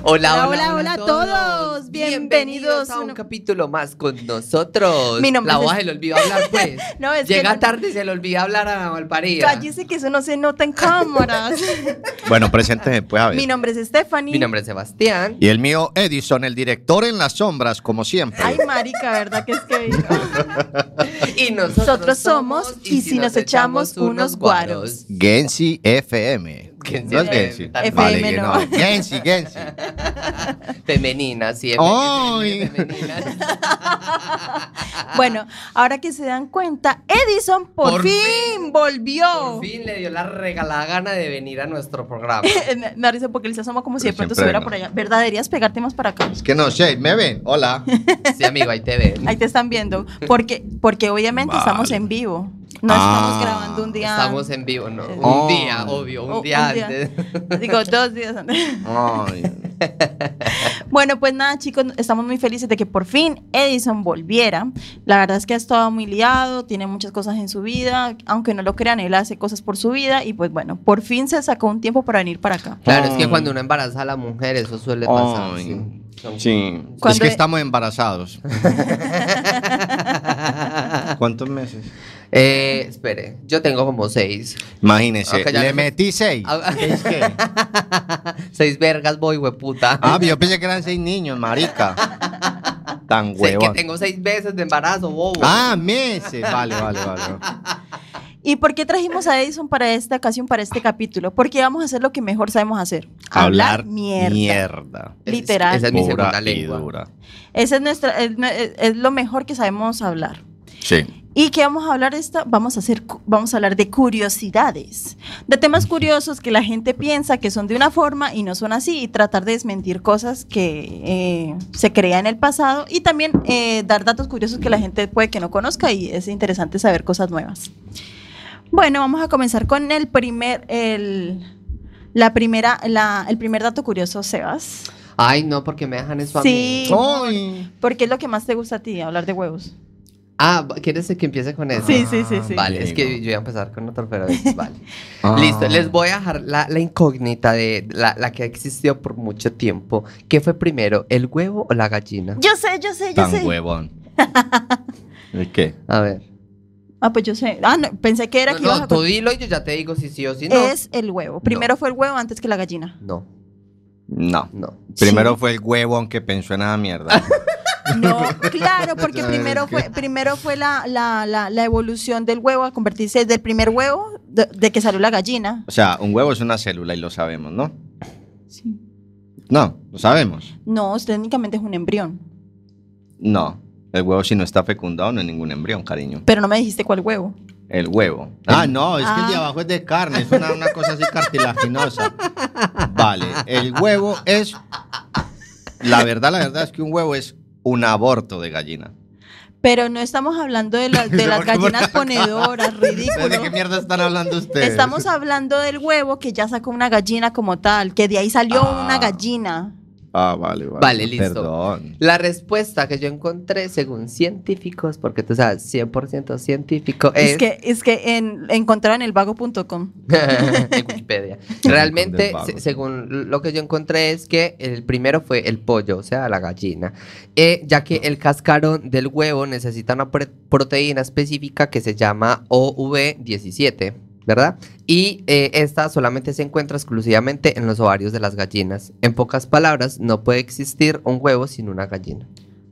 Hola a todos. Bienvenidos a un capítulo más con nosotros. Mi nombre La es... hoja se le olvidó hablar, pues. No, es Llega que... tarde y se le olvida hablar a la malparida. Cállese que eso no se nota en cámaras. Bueno, preséntese, pues, a ver. Mi nombre es Stephanie. Mi nombre es Sebastián. Y el mío, Edison, el director en las sombras, como siempre. Ay, marica, ¿verdad que es que... Y nosotros somos Y si nos echamos unos guaros. Gensi FM. Gensi ¿No es FM, Gensi? tal vez. Vale, FM que no. no. Gensi. Femeninas, sí. Ay. Femeninas. Bueno, ahora que se dan cuenta, Edison por fin volvió. Por fin le dio la regalada gana de venir a nuestro programa. Me risa porque él se asoma como si de Pero pronto siempre estuviera no. por allá. ¿Verdad? Deberías pegarte más para acá. Es que no sé, ¿me ven? Hola. Sí, amigo, ahí te ven. Ahí te están viendo. Porque obviamente Vale. estamos en vivo. No estamos grabando un día. Estamos en vivo, ¿no? Un Oh. día, obvio, un día antes. Digo, 2 días antes. Ay. Bueno, pues nada, chicos, estamos muy felices de que por fin Edison volviera. La verdad es que ha estado muy liado, tiene muchas cosas en su vida. Aunque no lo crean, él hace cosas por su vida. Y pues bueno, por fin se sacó un tiempo para venir para acá. Claro, es que Ay. cuando uno embaraza a la mujer, eso suele pasar. Ay. Sí. Sí. Es Cuando que e- estamos embarazados. ¿Cuántos meses? Espere, yo tengo como 6. Imagínese, Ok, ya le le- metí 6. ¿Qué es qué? 6 vergas, voy, hueputa. Yo pensé que eran 6 niños, marica. Tan Sé que huevón. tengo 6 meses de embarazo, bobo. Meses. Vale. ¿Y por qué trajimos a Edison para esta ocasión, para este capítulo? Porque vamos a hacer lo que mejor sabemos hacer. Hablar mierda. mierda. Literal. Esa es mi Pura segunda y lengua. dura. Esa es lo mejor que sabemos hablar. Sí. ¿Y qué vamos a hablar vamos a hablar de curiosidades, de temas curiosos que la gente piensa que son de una forma y no son así, y tratar de desmentir cosas que se creían en el pasado, y también dar datos curiosos que la gente puede que no conozca, y es interesante saber cosas nuevas. Bueno, vamos a comenzar con el primer dato curioso, Sebas. Ay, no, porque me dejan eso a mí. Sí, Ay. porque es lo que más te gusta a ti, hablar de huevos. ¿Quieres que empiece con eso? Sí. Vale, es que Amigo. yo iba a empezar con otro, pero vale. Ah. Listo, les voy a dejar la incógnita de la que existió por mucho tiempo. ¿Qué fue primero, el huevo o la gallina? Yo sé. Tan huevón. ¿El qué? A ver. Pues yo sé. No, pensé que era que ibas a tú dilo y yo ya te digo si sí o si no. Es el huevo. Primero fue el huevo antes que la gallina. No. No. Primero fue el huevón que pensó en esa mierda. No, claro, porque primero fue la evolución del huevo a convertirse del primer huevo de que salió la gallina. O sea, un huevo es una célula y lo sabemos, ¿no? Sí. No, lo sabemos. No, técnicamente es un embrión. No. El huevo si no está fecundado no es ningún embrión, cariño. Pero no me dijiste cuál huevo. El huevo. No, es que el de abajo es de carne, es una cosa así cartilaginosa. Vale, el huevo es... La verdad es que un huevo es un aborto de gallina. Pero no estamos hablando de las gallinas ponedoras, ¿De qué ridículo. mierda están hablando ustedes? Estamos hablando del huevo que ya sacó una gallina como tal, que de ahí salió una gallina. Vale. Vale, listo. Perdón. La respuesta que yo encontré, según científicos, porque tú sabes, 100% científico, es Es que encontraron el vago.com. en Wikipedia. Realmente, Del vago. según lo que yo encontré, es que el primero fue el pollo, o sea, la gallina, ya que el cascarón del huevo necesita una proteína específica que se llama OV17, ¿verdad? Y esta solamente se encuentra exclusivamente en los ovarios de las gallinas. En pocas palabras, no puede existir un huevo sin una gallina.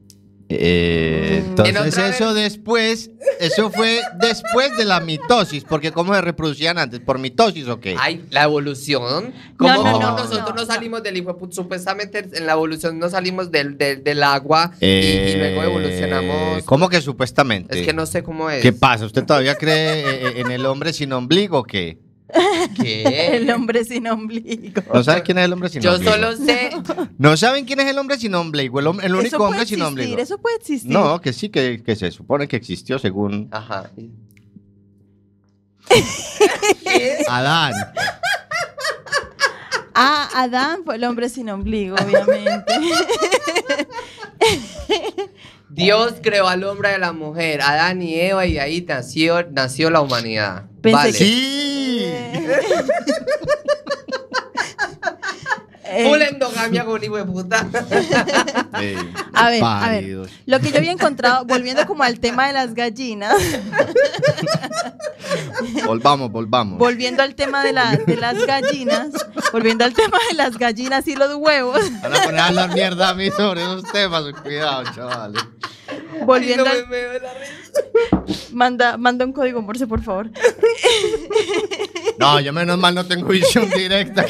Entonces En otra eso fue después de la mitosis, porque ¿cómo se reproducían antes? ¿Por mitosis o qué? Ay, la evolución. ¿Cómo, No, cómo no, nosotros no. no salimos del hijo? Supuestamente en la evolución no salimos del agua y luego evolucionamos. ¿Cómo que supuestamente? Es que no sé cómo es. ¿Qué pasa? ¿Usted todavía cree en el hombre sin ombligo o qué? ¿Qué? El hombre sin ombligo. ¿No sabe quién es el hombre sin Yo ombligo? solo sé. ¿No saben quién es el hombre sin ombligo? El Eso único puede hombre sin existir, ombligo. Eso puede existir. No, que sí, que se supone que existió según Ajá. Adán. Adán fue el hombre sin ombligo, obviamente. Dios creó al hombre y a la mujer, Adán y Eva, y ahí nació la humanidad. Pensé Vale. que- Sí. Full endogamia con hijo de puta. A ver, Pálidos. lo que yo había encontrado, volviendo como al tema de las gallinas, Volvamos. volviendo al tema de las gallinas, volviendo al tema de las gallinas y los huevos, Van a poner a hablar mierda a mí sobre esos temas. Cuidado, chavales. volviendo Ay, al, no me veo la risa. manda un código Morse, por favor. No, yo menos mal no tengo visión directa.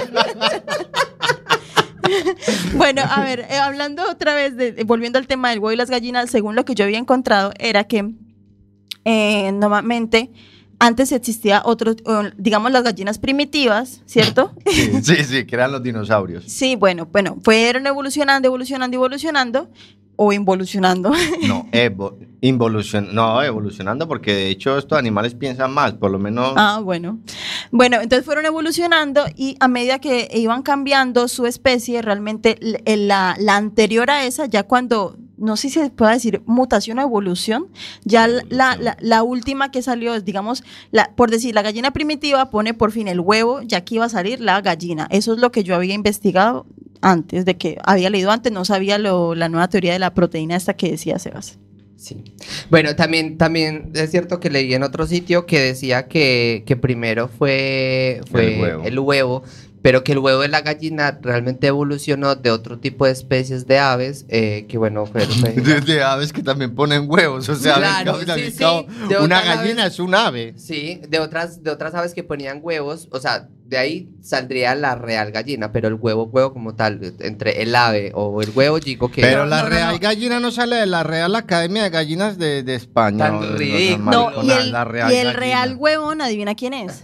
Bueno, a ver, hablando otra vez, volviendo al tema del huevo y las gallinas, según lo que yo había encontrado, era que normalmente antes existía digamos, las gallinas primitivas, ¿cierto? Sí, que eran los dinosaurios. Sí, bueno, fueron evolucionando o involucionando. No, evolucionando, porque de hecho estos animales piensan más, por lo menos. Ah, bueno. Bueno, entonces fueron evolucionando y a medida que iban cambiando su especie, realmente la anterior a esa, ya cuando, no sé si se puede decir mutación o evolución, ya la última que salió, digamos, por decir, la gallina primitiva pone por fin el huevo, ya que iba a salir la gallina. Eso es lo que yo había investigado antes, de que había leído antes, no sabía la nueva teoría de la proteína esta que decía Sebas. Sí. Bueno, también es cierto que leí en otro sitio que decía que primero fue el huevo, pero que el huevo de la gallina realmente evolucionó de otro tipo de especies de aves, que bueno, fue De aves que también ponen huevos, o sea, Claro, al fin y al sí, cabo, de una otras gallina aves. es un ave. Sí, de otras aves que ponían huevos, o sea, de ahí saldría la real gallina, pero el huevo como tal, entre el ave o el huevo, digo que... Pero no, la no, real no. gallina no sale de la Real Academia de Gallinas de España. Tan o de los ridículo. No, mariconas, y la el gallina. real huevón, adivina quién es.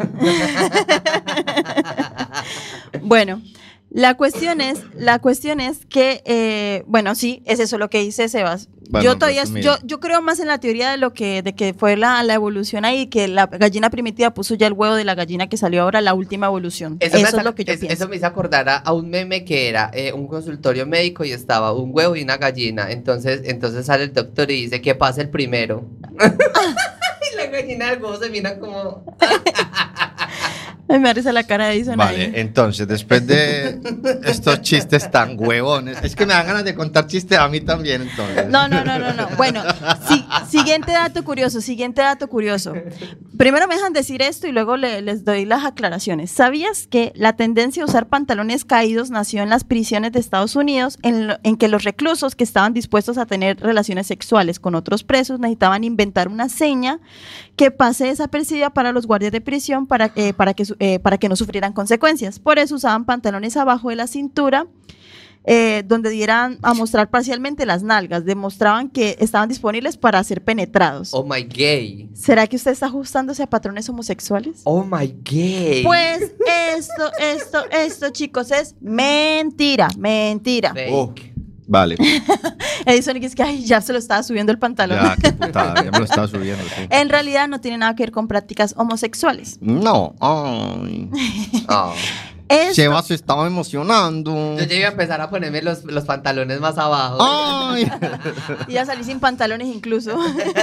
Bueno, la cuestión es que, bueno, sí, es eso lo que dice Sebas. Bueno, Yo todavía, resumido. yo creo más en la teoría de que fue la evolución ahí, que la gallina primitiva puso ya el huevo de la gallina que salió ahora, la última evolución. Eso es lo que yo pienso. Eso me hizo acordar a un meme que era un consultorio médico y estaba un huevo y una gallina. Entonces sale el doctor y dice que pase el primero. Y la gallina del huevo se mira como... Ay, me da risa la cara de Edison Vale, ahí. entonces, después de estos chistes tan huevones, es que me dan ganas de contar chistes a mí también, entonces. No. Bueno, siguiente dato curioso. Primero me dejan decir esto y luego les doy las aclaraciones. ¿Sabías que la tendencia a usar pantalones caídos nació en las prisiones de Estados Unidos, en que los reclusos que estaban dispuestos a tener relaciones sexuales con otros presos necesitaban inventar una seña que pase desapercibida para los guardias de prisión para que no sufrieran consecuencias? Por eso usaban pantalones abajo de la cintura, donde dieran a mostrar parcialmente las nalgas, demostraban que estaban disponibles para ser penetrados. Oh my gay. ¿Será que usted está ajustándose a patrones homosexuales? Oh my gay. Pues esto, chicos, es mentira. Fake. Vale, Edison, que es que ay, ya se lo estaba subiendo el pantalón. ya, qué putada, ya me lo estaba subiendo. Sí. En realidad no tiene nada que ver con prácticas homosexuales. No, ay. Oh. Esto- Sebas se estaba emocionando. Yo ya iba a empezar a ponerme los pantalones más abajo. Ay. Y ya salí sin pantalones incluso.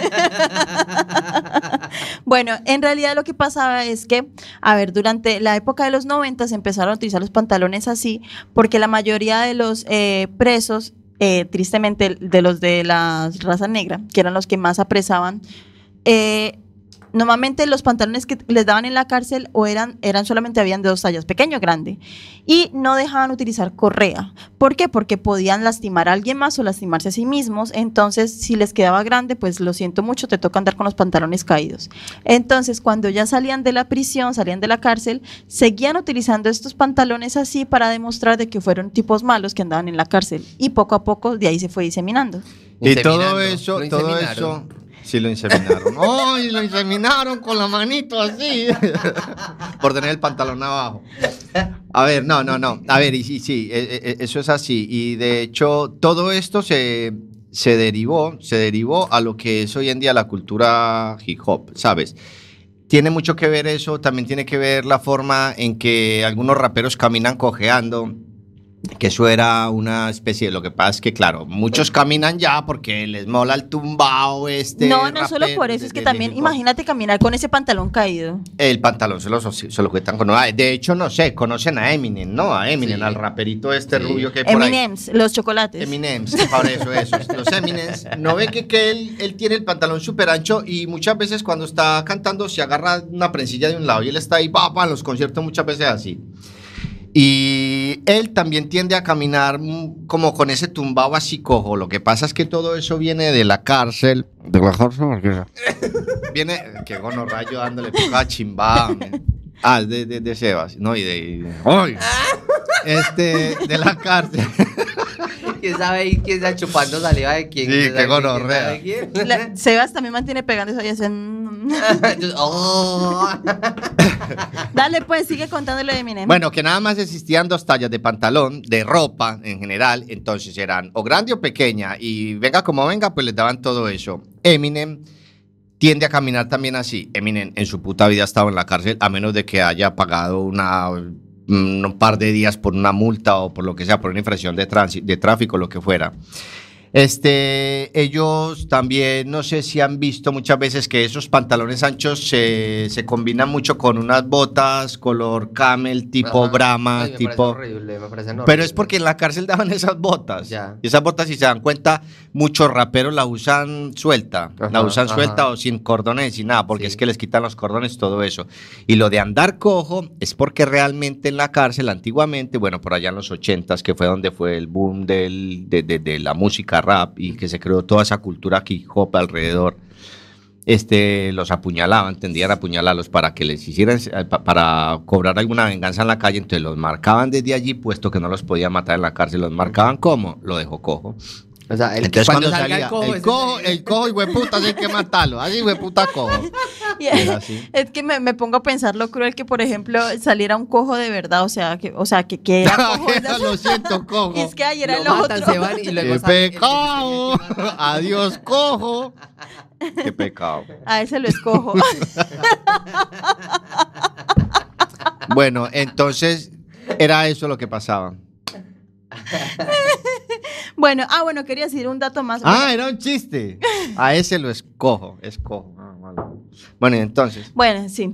Bueno, en realidad lo que pasaba es que, a ver, durante la época de los 90 se empezaron a utilizar los pantalones así, porque la mayoría de los presos, tristemente de los de la raza negra, que eran los que más apresaban, normalmente los pantalones que les daban en la cárcel o eran solamente habían de 2 tallas, pequeño o grande, y no dejaban utilizar correa. ¿Por qué? Porque podían lastimar a alguien más o lastimarse a sí mismos. Entonces, si les quedaba grande, pues lo siento mucho, te toca andar con los pantalones caídos. Entonces, cuando ya salían de la prisión, salían de la cárcel, seguían utilizando estos pantalones así para demostrar de que fueron tipos malos que andaban en la cárcel. Y poco a poco de ahí se fue diseminando. Y todo Inseminando. eso, Lo todo inseminaron. eso. Sí, lo inseminaron. ¡Ay, lo inseminaron con la manito así! Por tener el pantalón abajo. A ver, no. A ver, y sí, eso es así. Y de hecho, todo esto se derivó a lo que es hoy en día la cultura hip hop, ¿sabes? Tiene mucho que ver eso, también tiene que ver la forma en que algunos raperos caminan cojeando. que eso era una especie de, lo que pasa es que claro, muchos caminan ya porque les mola el tumbao No solo por eso, es que también imagínate caminar con ese pantalón caído. El pantalón se lo quitan con... De hecho, no sé, conocen a Eminem, ¿no? A Eminem, Sí. al raperito rubio que hay por Eminems, los chocolates. Eminems, por eso, esos. Los Eminems. No ve que él tiene el pantalón súper ancho y muchas veces cuando está cantando se agarra una prensilla de un lado y él está ahí, en los conciertos muchas veces así. Y él también tiende a caminar como con ese tumbado así cojo. Lo que pasa es que todo eso viene de la cárcel. ¿De la cárcel? Viene, que gonorrayo dándole poca chimbada. De Sebas, ¿no? Y de... ¡Ay! De la cárcel. ¿Quién sabe ahí quién está chupando saliva de quién? Sí, qué gonorrea. Sebas también mantiene pegando eso y hacen... Oh. Dale, pues, sigue contándole de Eminem. Bueno, que nada más existían 2 tallas de pantalón, de ropa en general, entonces eran o grande o pequeña, y venga como venga, pues les daban todo eso. Eminem tiende a caminar también así. Eminem en su puta vida ha estado en la cárcel, a menos de que haya pagado un par de días por una multa o por lo que sea, por una infracción de tráfico, lo que fuera. Ellos también, no sé si han visto muchas veces que esos pantalones anchos se combinan mucho con unas botas color camel, tipo Ajá. Brahma, Ay, tipo... me parecen horribles. Pero es porque en la cárcel daban esas botas. Ya. Y esas botas, si se dan cuenta, muchos raperos las usan suelta. Ajá, la usan ajá. suelta o sin cordones, sin nada, porque Sí. es que les quitan los cordones, todo eso. Y lo de andar cojo es porque realmente en la cárcel, antiguamente, bueno, por allá en los 80s, que fue donde fue el boom de la música rap y que se creó toda esa cultura hip hop alrededor, los apuñalaban, tendían a apuñalarlos para que les hicieran, para cobrar alguna venganza en la calle, entonces los marcaban desde allí, puesto que no los podían matar en la cárcel. ¿Los marcaban cómo? Lo dejó cojo. O sea, Entonces cuando salga salía ese- el cojo y hueputa, hay que matarlo, así hueputa cojo. Y Era así. es que me pongo a pensar lo cruel que, por ejemplo, saliera un cojo de verdad, o sea, que era cojo. Lo siento, cojo. Y es que ayer era Lo el matan, otro. se van y luego ¡Qué sale el que pecado! se quiere matar. Adiós, cojo. ¡Qué pecado! A ese lo escojo. Bueno, entonces era eso lo que pasaba. Bueno, quería decir un dato más. Era un chiste. A ese lo escojo. Bueno, y entonces. Bueno, sí.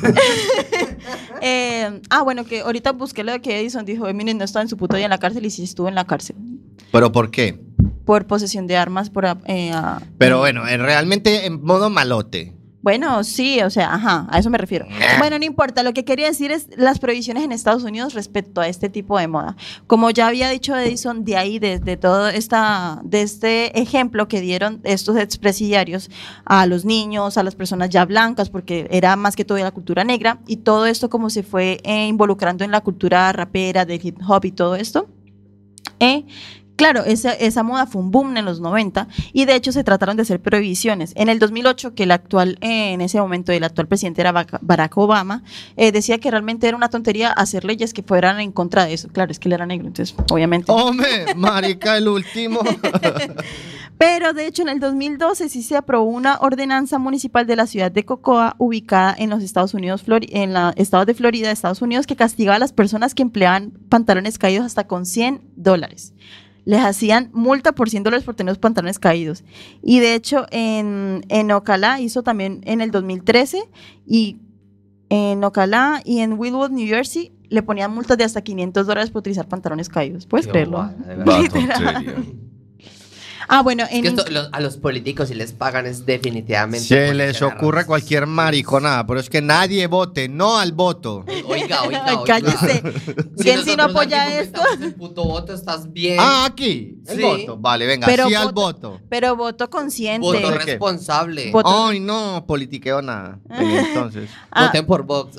Que ahorita busqué lo de que Edison dijo, Eminem no estaba en su puto día en la cárcel y sí estuvo en la cárcel. ¿Pero por qué? Por posesión de armas, Pero bueno, realmente en modo malote. Bueno, sí, o sea, a eso me refiero. Bueno, no importa, lo que quería decir es las prohibiciones en Estados Unidos respecto a este tipo de moda. Como ya había dicho Edison, de ahí, de todo de este ejemplo que dieron estos expresidiarios a los niños, a las personas ya blancas, porque era más que todo de la cultura negra, y todo esto como se fue involucrando en la cultura rapera, del hip hop y todo esto. Claro, esa moda fue un boom en los 90 y de hecho se trataron de hacer prohibiciones. En el 2008, que en ese momento el actual presidente era Barack Obama, decía que realmente era una tontería hacer leyes que fueran en contra de eso. Claro, es que él era negro, entonces obviamente. ¡Hombre, marica, el último! Pero de hecho en el 2012 sí se aprobó una ordenanza municipal de la ciudad de Cocoa, ubicada en los Estados Unidos, en los estados de Florida, Estados Unidos, que castigaba a las personas que empleaban pantalones caídos hasta con $100. Les hacían multa por $100 por tener los pantalones caídos. Y de hecho, en Ocala hizo también en el 2013, y en Ocala y en Wildwood, New Jersey, le ponían multas de hasta $500 por utilizar pantalones caídos. ¿Puedes Qué creerlo? bobada, de verdad. Literal. Bueno, Es que a los políticos si les pagan es definitivamente. Se porque les ganan. ocurre cualquier mariconada, pero es que nadie vote, no al voto. Oiga. Ay, cállese. ¿Quién si no nosotros apoya aquí esto? fomentamos el puto voto, estás bien. Aquí, el Sí. voto. Vale, venga, Pero sí al voto. Pero voto consciente. Voto ¿De qué? responsable. Voto- Ay, no, politiqueo nada. Entonces. Voten por Vox.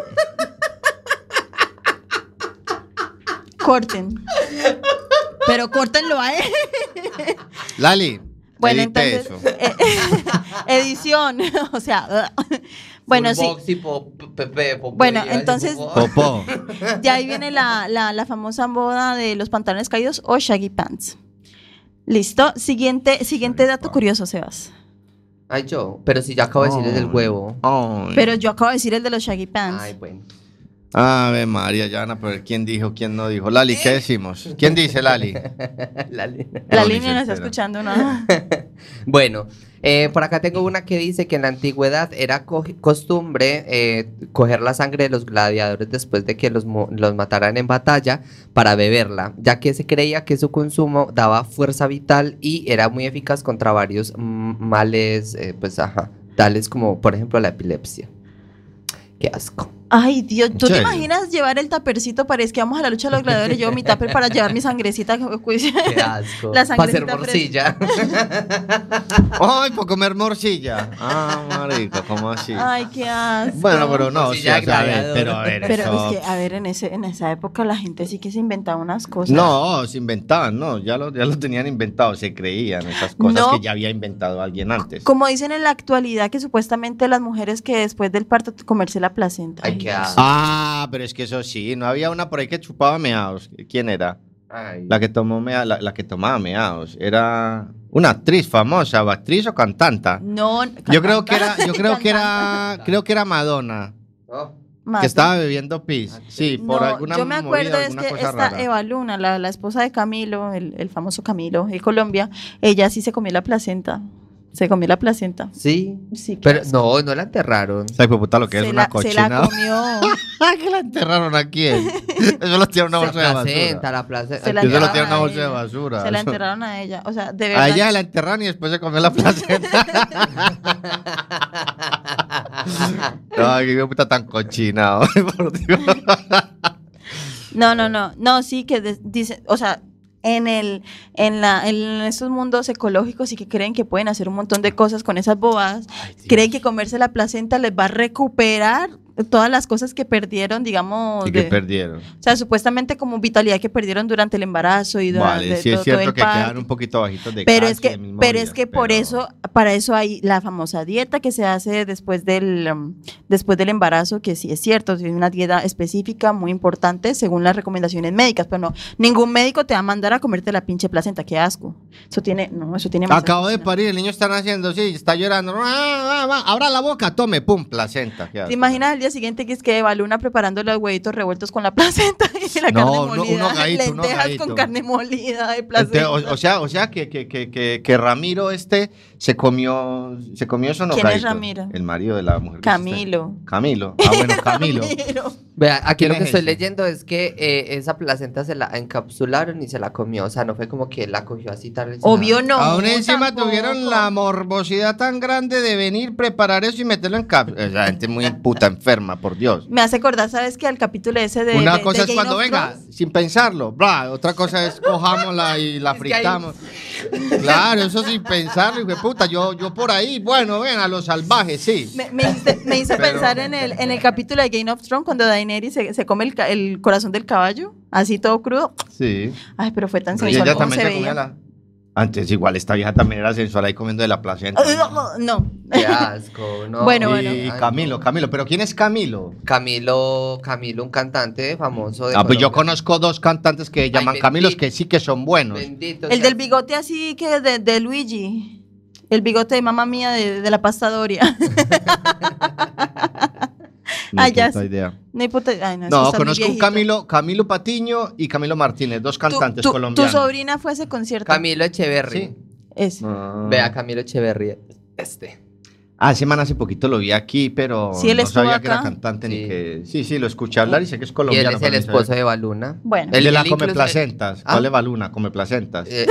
Corten. Pero córtenlo a él. Lali, Bueno, edite entonces, eso. edición, o sea, bueno, Full sí. Vox y Pepe, Bueno, entonces- Popó. De ahí viene la famosa moda de los pantalones caídos o shaggy pants. Listo. Siguiente dato curioso, Sebas. Ay, yo. Pero si ya acabo de decir el del huevo. Ay. Pero yo acabo de decir el de los shaggy pants. Ay, bueno. Ave María, ya van a ver quién dijo, quién no dijo. Lali, ¿qué decimos? ¿Quién dice, Lali? Lali. La No, ni línea se no está entera. escuchando nada. Bueno, por acá tengo una que dice que en la antigüedad era costumbre coger la sangre de los gladiadores después de que los mataran en batalla para beberla, ya que se creía que su consumo daba fuerza vital y era muy eficaz contra varios males, tales como por ejemplo la epilepsia. Qué asco. Ay, Dios, ¿tú te serio? imaginas llevar el tapercito? Parece que vamos a la lucha de los gladiadores. Llevo mi tupper para llevar mi sangrecita. Qué asco. La Para hacer sangrecita morcilla. Ay, por comer morcilla. Ah, marico, ¿cómo así? Ay, qué asco. Bueno, pero no, Morcilla sí, o sea, a ver, gladiador. pero a ver, Pero eso- es que, a ver, en esa época la gente sí que se inventaba unas cosas. No, se inventaban, no, ya lo tenían inventado, se creían esas cosas No. que ya había inventado alguien antes. Como dicen en la actualidad que supuestamente las mujeres que después del parto comerse la placenta. Ay, qué asco. Ah, pero es que eso sí, no había una por ahí que chupaba meados. ¿Quién era? Ay. La que tomaba meados. Era una actriz famosa, o actriz o cantanta. No, Yo creo que cantante. creo que era Madonna, Oh, Más, que estaba bebiendo pis. Sí, por no, alguna yo me acuerdo movida, es alguna que cosa esta rara. Eva Luna, la esposa de Camilo, el famoso Camilo de Colombia, ella sí se comió la placenta. Se comió la placenta. sí. Sí, qué Pero asco. no la enterraron. ¿Sabes, puta, lo que es se una la cochina? comió. ¿Qué la enterraron a quién? Eso lo tiene una La bolsa de placenta, basura. la placenta. Se la Eso lo enterraron tiene una a bolsa de ella. basura. Se la enterraron a ella. O sea, de verdad. A ella la enterraron y después se comió la placenta. No, qué puta tan cochinado. Por Dios. No. No, sí que dice, o sea, en estos mundos ecológicos y que creen que pueden hacer un montón de cosas con esas bobadas, creen que comerse la placenta les va a recuperar todas las cosas que perdieron, digamos, Y que perdieron. o sea, supuestamente como vitalidad que perdieron durante el embarazo y durante Vale, sí es todo cierto el que parto. quedaron un poquito bajitos de Pero calcio es que, y mismo pero día, es que por pero- eso, para eso hay la famosa dieta que se hace después del embarazo, que sí es cierto, tiene una dieta específica muy importante según las recomendaciones médicas, pero no, ningún médico te va a mandar a comerte la pinche placenta, qué asco. Eso tiene más Acabo de parir, el niño está naciendo, sí, está llorando. Abra la boca, tome, pum, placenta. ¿Qué ¿Te asco. imaginas al día siguiente que es que Eva Luna preparando los huevitos revueltos con la placenta y la No, carne molida? uno gallito, uno Lentejas gallito. con carne molida de placenta. Entonces, o sea que Ramiro se comió eso, no ¿Quién es gallito? Ramiro? El marido de la mujer. que Camilo. Camilo. Ah, bueno, Camilo. Camilo. Vea, aquí ¿Quién lo que es estoy ese? leyendo es que esa placenta se la encapsularon y se la comió. O sea, no fue como que la cogió así tal vez. Obvio no. Aún encima tampoco. tuvieron la morbosidad tan grande de venir, preparar eso y meterlo en cápsula. Esa gente muy puta enferma, por Dios. Me hace acordar, ¿sabes qué? Al capítulo ese de. Una de cosa es Game cuando of venga, Thrones. sin pensarlo, bla. Otra cosa es cojámosla y la Es que hay- fritamos. Claro, eso sin pensarlo, hijo de puta. Yo por ahí, bueno, ven, a los salvajes, sí. Me hizo Pero- pensar en el capítulo de Game of Thrones cuando Daenerys se come el corazón del caballo, así todo crudo. Sí. Ay, pero fue tan Y sensual ella como también se se comía veía. la... Antes igual, esta vieja también era sensual ahí comiendo de la placenta. No. Qué asco, ¿no? Bueno, Y Ay, Camilo, no. Camilo, ¿pero quién es Camilo? Camilo, un cantante famoso de Pues yo Colombia. conozco dos cantantes que llaman bendito. Camilos que sí que son buenos. Bendito El sea- del bigote así que de Luigi. El bigote de mamá mía de la pastadoria. Ni Ah, ya puta sé. idea. No, hay puta- ay, no, eso No, está muy conozco un viejito. Camilo Patiño y Camilo Martínez, dos cantantes Tu colombianos. sobrina fue a ese concierto. Camilo Echeverry. Sí. Es. Ah. Vea, Camilo Echeverry. Ese man hace poquito lo vi aquí, pero Sí, él no estuvo sabía que era acá. cantante ni Sí. que... Sí, lo escuché hablar y sé que es Y él colombiano. es el pero no esposo sabía. de Baluna. Bueno. El de la él come incluso- placentas. ¿Ah? ¿Cuál es Baluna? Come placentas. Eh,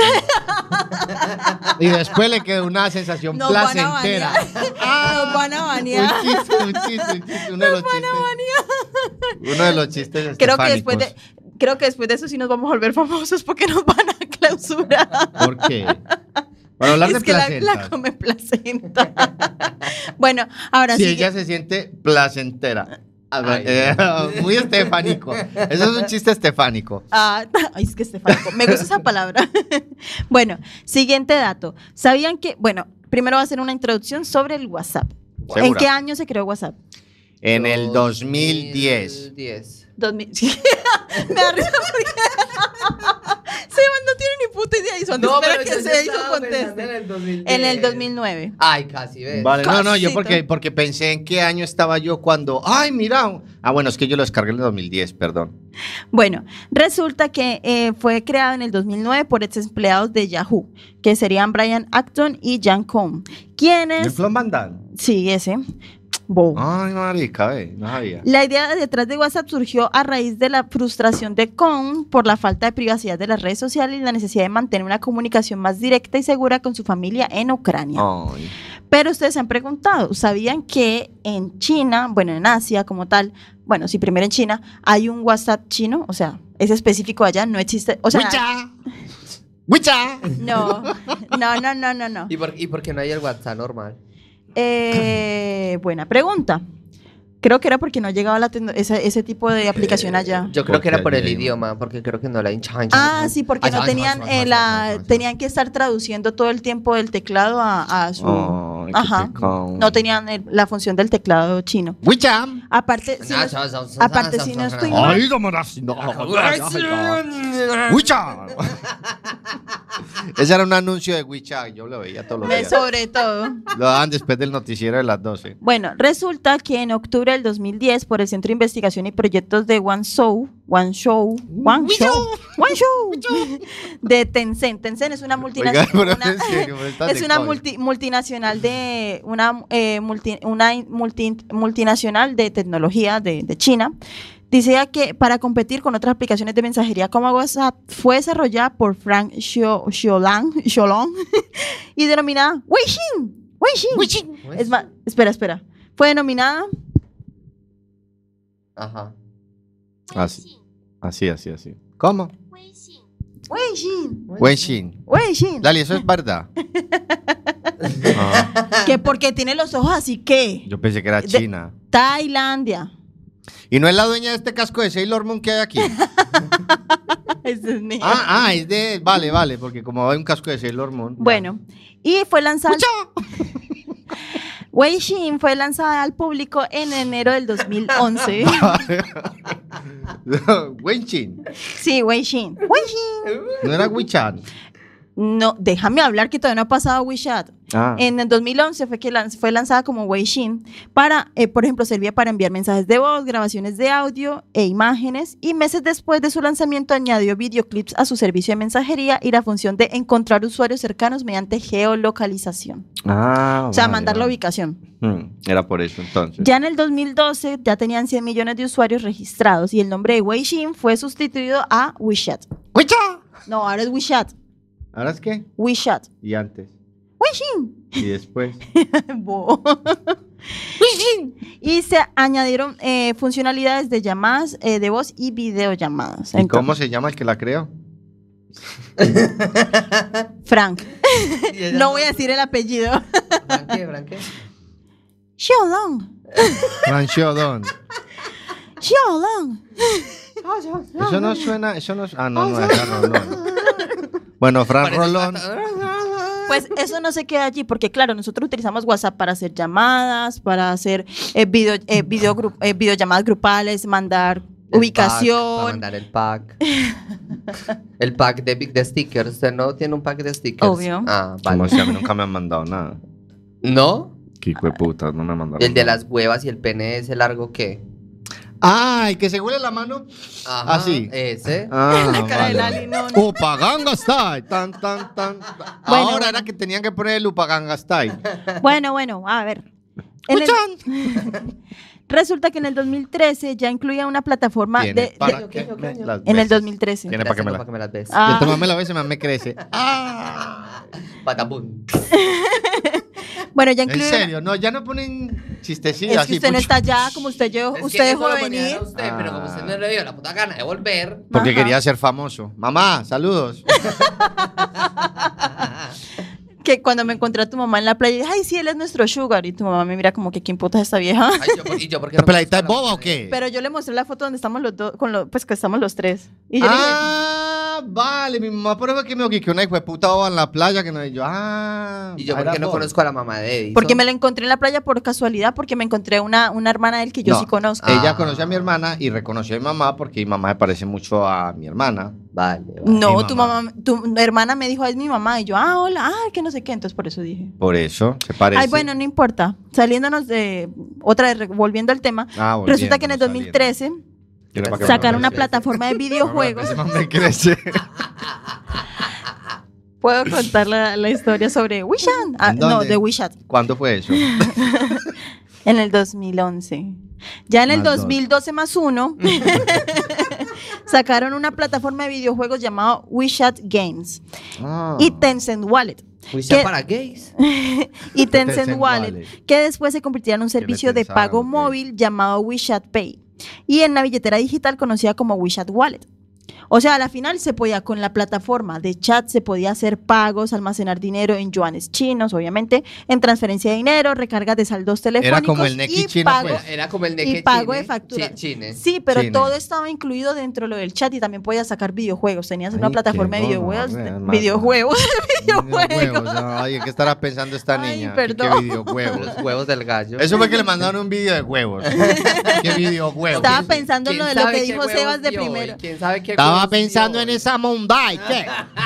Y después le quedó una sensación Nos van a placentera. banear. Nos van a banear. Un chiste, uno de los chistes. Uno de los chistes Creo que después de eso sí nos vamos a volver famosos porque nos van a clausurar. ¿Por qué? Para hablar Es de que la placentas. come placenta. Bueno, ahora Si sí. ella se siente placentera. A ver, Ay. muy estefánico. Eso es un chiste estefánico. Ay, es que Estefánico. Me gusta esa palabra. Bueno, siguiente dato. ¿Sabían que? Bueno, primero va a hacer una introducción sobre el WhatsApp. ¿En ¿Segura? qué año se creó WhatsApp? En el 2010. 2000. Me da risa porque Sebas no tiene ni puta idea y son espera que se hizo conteste. En el 2009. Ay, casi, ¿ves? Vale, no, yo Cosito. porque pensé en qué año estaba yo cuando. Ay, mira, Ah, bueno, es que yo lo descargué en el 2010, perdón. Bueno, resulta que fue creado en el 2009 por ex empleados de Yahoo, que serían Brian Acton y Jan Cohn. ¿Quiénes? ¿El Flon Van Damme? Sí, ese. Bo. Ay, marica, no sabía. La idea detrás de WhatsApp surgió a raíz de la frustración de Cohn por la falta de privacidad de las redes sociales y la necesidad de mantener una comunicación más directa y segura con su familia en Ucrania. Ay. Pero ustedes se han preguntado, ¿sabían que en China, bueno, en Asia como tal, bueno, sí, primero en China, hay un WhatsApp chino? O sea, es específico allá, no existe, o sea... ¡Wicha! No. ¿Y por qué no hay el WhatsApp normal? Buena pregunta. Creo que era porque no llegaba ese tipo de aplicación allá. Yo creo que era por el Porque- idioma, porque creo que no la hinchan. Ah, sí, porque no tenían tenían que estar traduciendo todo el tiempo del teclado a su... Ay, qué Ajá. pecado. No tenían la función del teclado chino. ¡Wicha! Aparte, si no estoy mal, ¡Ay, no! ¡Wicha! Ese era un anuncio de Wicha, yo lo veía todos los días. sobre todo. Lo daban después del noticiero de las 12. Bueno, resulta que en octubre del 2010, por el Centro de Investigación y Proyectos de Guangzhou de Tencent. Tencent es una Oiga, multinacional, pero en serio, pero estás es de una coña. multinacional de multinacional de tecnología de China. Dice que para competir con otras aplicaciones de mensajería como WhatsApp, fue desarrollada por Frank Xiaolong y denominada Weixin. Es más, espera. Fue denominada Ajá. Así. ¿Cómo? Weixin. Weixin. Lali, eso es verdad. Ah, Que porque tiene los ojos así que yo pensé que era China. Tailandia. ¿Y no es la dueña de este casco de Sailor Moon que hay aquí? Ese es mío. Es de... Vale, porque como hay un casco de Sailor Moon. Bueno, y fue lanzada. Weixin fue lanzada al público en enero del 2011. Weixin. Sí, Weixin. No era Wechat. No, déjame hablar que todavía no ha pasado WeChat. Ah. En el 2011 fue que fue lanzada como Weixin para, por ejemplo, servía para enviar mensajes de voz, grabaciones de audio e imágenes, y meses después de su lanzamiento añadió videoclips a su servicio de mensajería y la función de encontrar usuarios cercanos mediante geolocalización. O sea, mandar la ubicación. Era por eso entonces. Ya en el 2012 ya tenían 100 millones de usuarios registrados y el nombre de Weixin fue sustituido a WeChat. ¡Wechat! No, ahora es WeChat. ¿Ahora es qué? WeChat. Y antes. Weixin. Y después. Bo. Y se añadieron funcionalidades de llamadas de voz y videollamadas. ¿Y cómo se llama el que la creó? Frank. No voy a decir el apellido. ¿Franqué? Xiaolong. Fran Xiaodong. Xiaolong. Eso no suena, no es Rolón. Bueno, Fran Rolón. Pues eso no se queda allí, porque claro, nosotros utilizamos WhatsApp para hacer llamadas, para hacer videollamadas grupales, mandar ubicación. Para mandar el pack. El pack de stickers. ¿Usted no tiene un pack de stickers? Obvio. Ah, Como vale. si a mí nunca me han mandado nada. ¿No? Qué hijo de puta, no me mandaron. El de nada. las huevas y el pene ese largo, ¿qué? El que se huele la mano. Ajá, Así. Ese. La cara de Lali, no. Upaganga Style. Tan. Ahora era que tenían que poner el Upaganga Style. Bueno, a ver. Resulta que en el 2013 ya incluía una plataforma Tiene para de que me las en el beses. 2013. Tiene para que me me las ves. Ah. Y tomame la vez y más me crece. Patapum. Bueno, ya En incluye. serio, no, ya no ponen chistecitos Es así. que usted no puch. está allá, como usted dejó de venir. Pero como usted no le dio la puta gana de volver. Porque Ajá. quería ser famoso. Mamá, saludos. Que cuando me encontré a tu mamá en la playa, dije, ay, sí, él es nuestro sugar. Y tu mamá me mira como que, ¿quién puta es esta vieja? Ay, ¿y yo por qué ¿La no peladita es conozco a la boba o madre? qué? Pero yo le mostré la foto donde estamos los dos, pues que estamos los tres. Y yo le dije, Vale, mi mamá por eso que me dijo que una hijo de puta boba en la playa que no y yo, ¿Y yo por era qué no boba. conozco a la mamá de Edison? porque me la encontré en la playa por casualidad, porque me encontré una hermana de él que yo No. sí conozco. Ella Ah. conoció a mi hermana y reconoció a mi mamá porque mi mamá se parece mucho a mi hermana. Vale. No, mi tu mamá. mamá, tu hermana me dijo, es mi mamá. Y yo, hola, que no sé qué. Entonces por eso dije. Por eso se parece. Ay, bueno, no importa. Saliéndonos otra vez volviendo al tema, resulta que en el 2013 sacaron una plataforma de videojuegos. ¿Puedo contar la historia sobre WeChat? No, de WeChat. ¿Cuándo fue eso? En el 2011. Ya en el 2012 más uno, sacaron una plataforma de videojuegos llamada WeChat Games y Tencent Wallet. WeChat para gays. Y Tencent Wallet, que después se convirtió en un servicio de pago móvil llamado WeChat Pay y en la billetera digital conocida como WeChat Wallet. O sea, a la final se podía, con la plataforma de chat, se podía hacer pagos, almacenar dinero en yuanes chinos, obviamente, en transferencia de dinero, recargas de saldos telefónicos. Era como el Nequi chino, pago, pues. Era como el Nequi y pago chine, de factura. Chine. Sí, pero Chine. todo estaba incluido dentro de lo del chat y también podías sacar videojuegos. Tenías una Ay, plataforma de qué videojuegos. gonorrea, Videojuegos. Videojuegos. Ay, ¿qué estará pensando esta Ay, niña? perdón. ¿Qué videojuegos? Los huevos del gallo. Eso fue que le mandaron un video de huevos. ¿Qué videojuegos? Estaba pensando en lo de lo que qué dijo huevos Sebas de dio hoy? primero. ¿Quién sabe qué Estaba huevos pensando dio en hoy? esa Mumbai, ¿qué?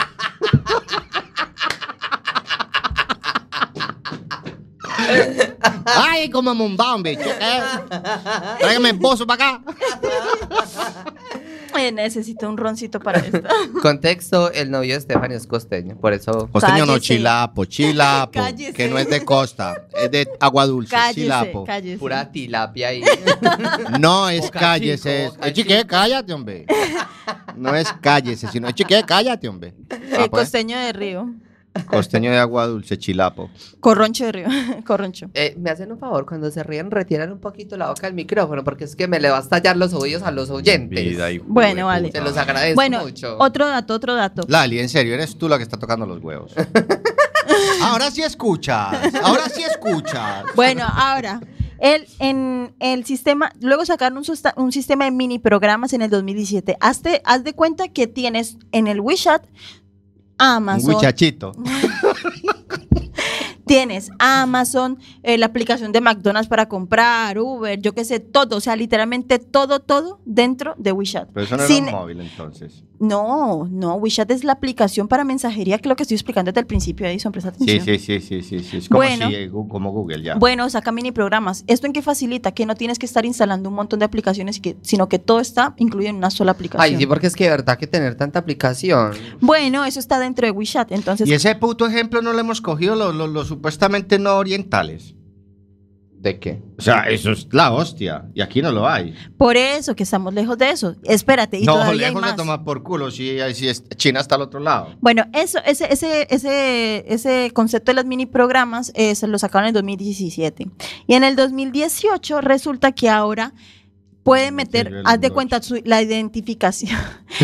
Ay, como Mumbai, bicho, ¿qué? Tráigame el pozo para acá. Necesito un roncito para esto. Contexto, el novio de Stephanie es costeño, por eso... Costeño no, Cállese. chilapo, Cállese. que no es de costa, es de agua dulce, Cállese, chilapo. cállese. Pura tilapia ahí. No es Boca cállese, Chico, Boca es chique, cállate, hombre. No es cállese, sino es chique, cállate, hombre. Ah, pues, Costeño de Río. costeño de agua dulce, chilapo. Corroncho de Río. Corroncho. Me hacen un favor, cuando se ríen, retiran un poquito la boca del micrófono, porque es que me le va a estallar los oídos a los oyentes. Vida, hijo Bueno, de vale. Se puta. los agradezco Bueno, mucho. otro dato. Lali, en serio, eres tú la que está tocando los huevos. Ahora sí escuchas. Bueno, ahora, en el sistema, luego sacaron un sistema de mini programas en el 2017. Haz de cuenta que tienes en el WeChat Un Amazon. huichachito. Tienes Amazon, la aplicación de McDonald's para comprar, Uber, yo qué sé, todo, o sea, literalmente todo dentro de WeChat. Pero eso no Sin- era un móvil, entonces. No, WeChat es la aplicación para mensajería, que es lo que estoy explicando desde el principio, Edison, presta atención. Sí. Es como, Bueno. como Google ya. Bueno, saca mini programas. ¿Esto en qué facilita? Que no tienes que estar instalando un montón de aplicaciones, sino que todo está incluido en una sola aplicación. Ay, sí, porque es que de verdad que tener tanta aplicación. Bueno, eso está dentro de WeChat, entonces... Y ese puto ejemplo no lo hemos cogido los supuestamente no orientales. ¿De qué? O sea, eso es la hostia. Y aquí no lo hay. Por eso que estamos lejos de eso. Espérate, y No, todavía hay lejos de más. tomar por culo. Si China está al otro lado. Bueno, ese concepto de los mini programas se lo sacaron en el 2017. Y en el 2018 resulta que ahora pueden meter, sirve el haz de broche. cuenta, la identificación,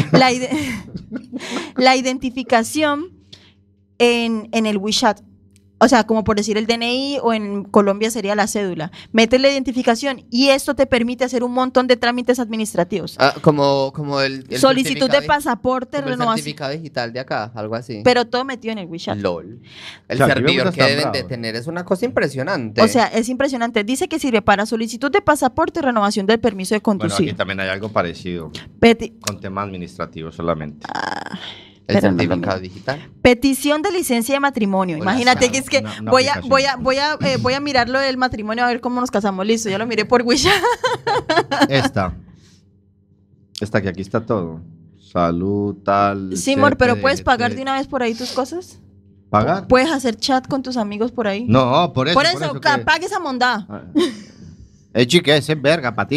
la identificación en el WeChat. O sea, como por decir el DNI o en Colombia sería la cédula. Metes la identificación y esto te permite hacer un montón de trámites administrativos. Ah, como el Solicitud de certificado- pasaporte, como el renovación. certificado digital de acá, algo así. Pero todo metido en el WeChat. LOL. El O sea, aquí servidor vamos a que estar deben de bravos. tener es una cosa impresionante. O sea, es impresionante. Dice que sirve para solicitud de pasaporte y renovación del permiso de Bueno, aquí conducir. también hay algo parecido. Peti- Con temas administrativos solamente. el pero no lo certificado mismo. digital. Petición de licencia de matrimonio. Hola, Imagínate claro, que es que una voy a aplicación. voy a mirar lo del matrimonio a ver cómo nos casamos. Listo, ya lo miré por WeChat. Esta que aquí está todo. Salud, tal. Sí, amor, pero CT, ¿puedes pagar de una vez por ahí tus cosas? ¿Pagar? ¿Puedes hacer chat con tus amigos por ahí? No, por eso. por eso, que- pague esa mondada. Ah. Chique, ese es verga para ti.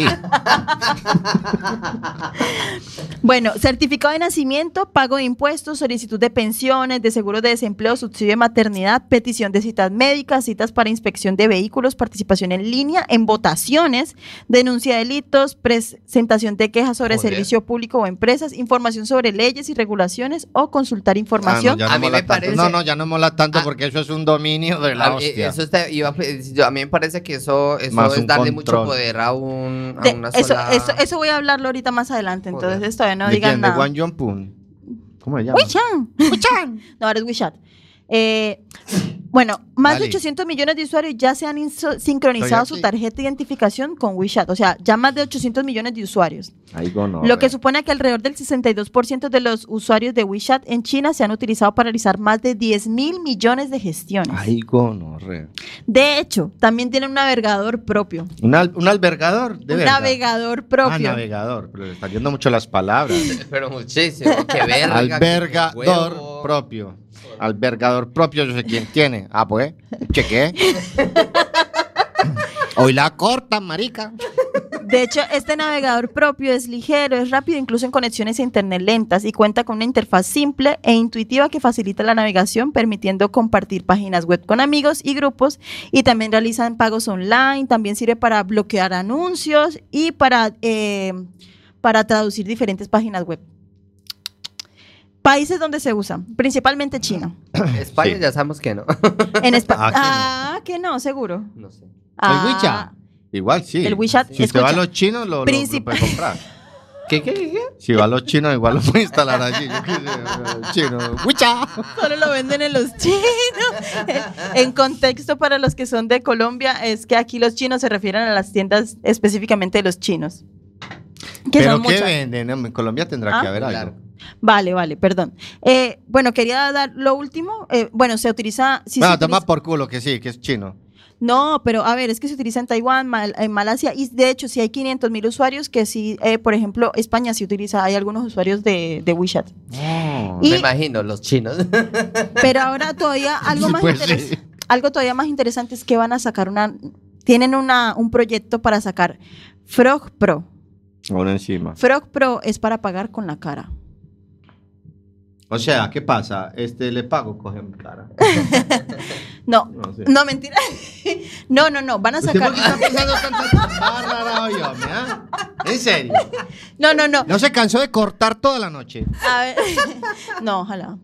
Bueno, certificado de nacimiento, pago de impuestos, solicitud de pensiones, de seguro de desempleo, subsidio de maternidad, petición de citas médicas, citas para inspección de vehículos, participación en línea, en votaciones, denuncia de delitos, presentación de quejas sobre Joder. servicio público o empresas, información sobre leyes y regulaciones o consultar información. ya A mí mola me tanto. parece- No, ya no mola tanto Ah. porque eso es un dominio de la hostia. Eso a mí me parece que eso Más es un darle mucho control. poder a De- una eso, sola... eso voy a hablarlo ahorita más adelante, entonces Joder. todavía no ¿De digan quién? ¿De nada. Wang Yongpun? ¿Cómo se llama? WeChat. No, ahora es WeChat. Bueno, más Dale. de 800 millones de usuarios ya se han sincronizado Estoy su aquí. tarjeta de identificación con WeChat. O sea, ya más de 800 millones de usuarios. Ahí no, Lo que supone que alrededor del 62% de los usuarios de WeChat en China se han utilizado para realizar más de 10.000 millones de gestiones. Ahí no, re. De hecho, también tiene un navegador propio. Un albergador, de Un verdad. navegador propio. Navegador, pero le están yendo mucho las palabras. Pero muchísimo, qué verga. Albergador qué huevo. propio. Albergador propio, yo sé quién tiene. Ah, pues, chequé. Hoy la corta, marica. De hecho, este navegador propio es ligero, es rápido, incluso en conexiones a internet lentas, y cuenta con una interfaz simple e intuitiva que facilita la navegación, permitiendo compartir páginas web con amigos y grupos, y también realizan pagos online. También sirve para bloquear anuncios y para traducir diferentes páginas web. Países donde se usa, principalmente China. España Sí. ya sabemos que no. En España. Ah, Que no, seguro. No sé. Ah, ¿El WeChat? Igual sí. El WeChat, Si usted va a escucha. los chinos, lo puede comprar. ¿Qué? Si va a los chinos, igual lo puede instalar allí. Yo qué sé, chino. ¡WeChat! Solo lo venden en los chinos. En contexto, para los que son de Colombia, es que aquí los chinos se refieren a las tiendas específicamente de los chinos. Que ¿Pero son qué muchas. venden? En Colombia tendrá que haber claro. algo. Vale, perdón. Bueno, quería dar lo último. Bueno, se utiliza. Sí, No, se toma utiliza- por culo que sí, que es chino. No, pero a ver, es que se utiliza en Taiwán, en Malasia, y de hecho, sí hay 500.000 usuarios que sí, por ejemplo, España sí utiliza, hay algunos usuarios de WeChat. Y- Me imagino, los chinos. Pero ahora todavía algo más Pues sí. algo todavía más interesante es que van a sacar tienen un proyecto para sacar Frog Pro. Uno encima. Frog Pro es para pagar con la cara. O sea, ¿qué pasa? Le pago, coge mi cara. No, No sé. no, mentira. No, van a ¿Usted sacar. por qué está pensando tantas barraras hoy, hombre? ¿Ah? ¿En serio? No. ¿No se cansó de cortar toda la noche? A ver. No, ojalá.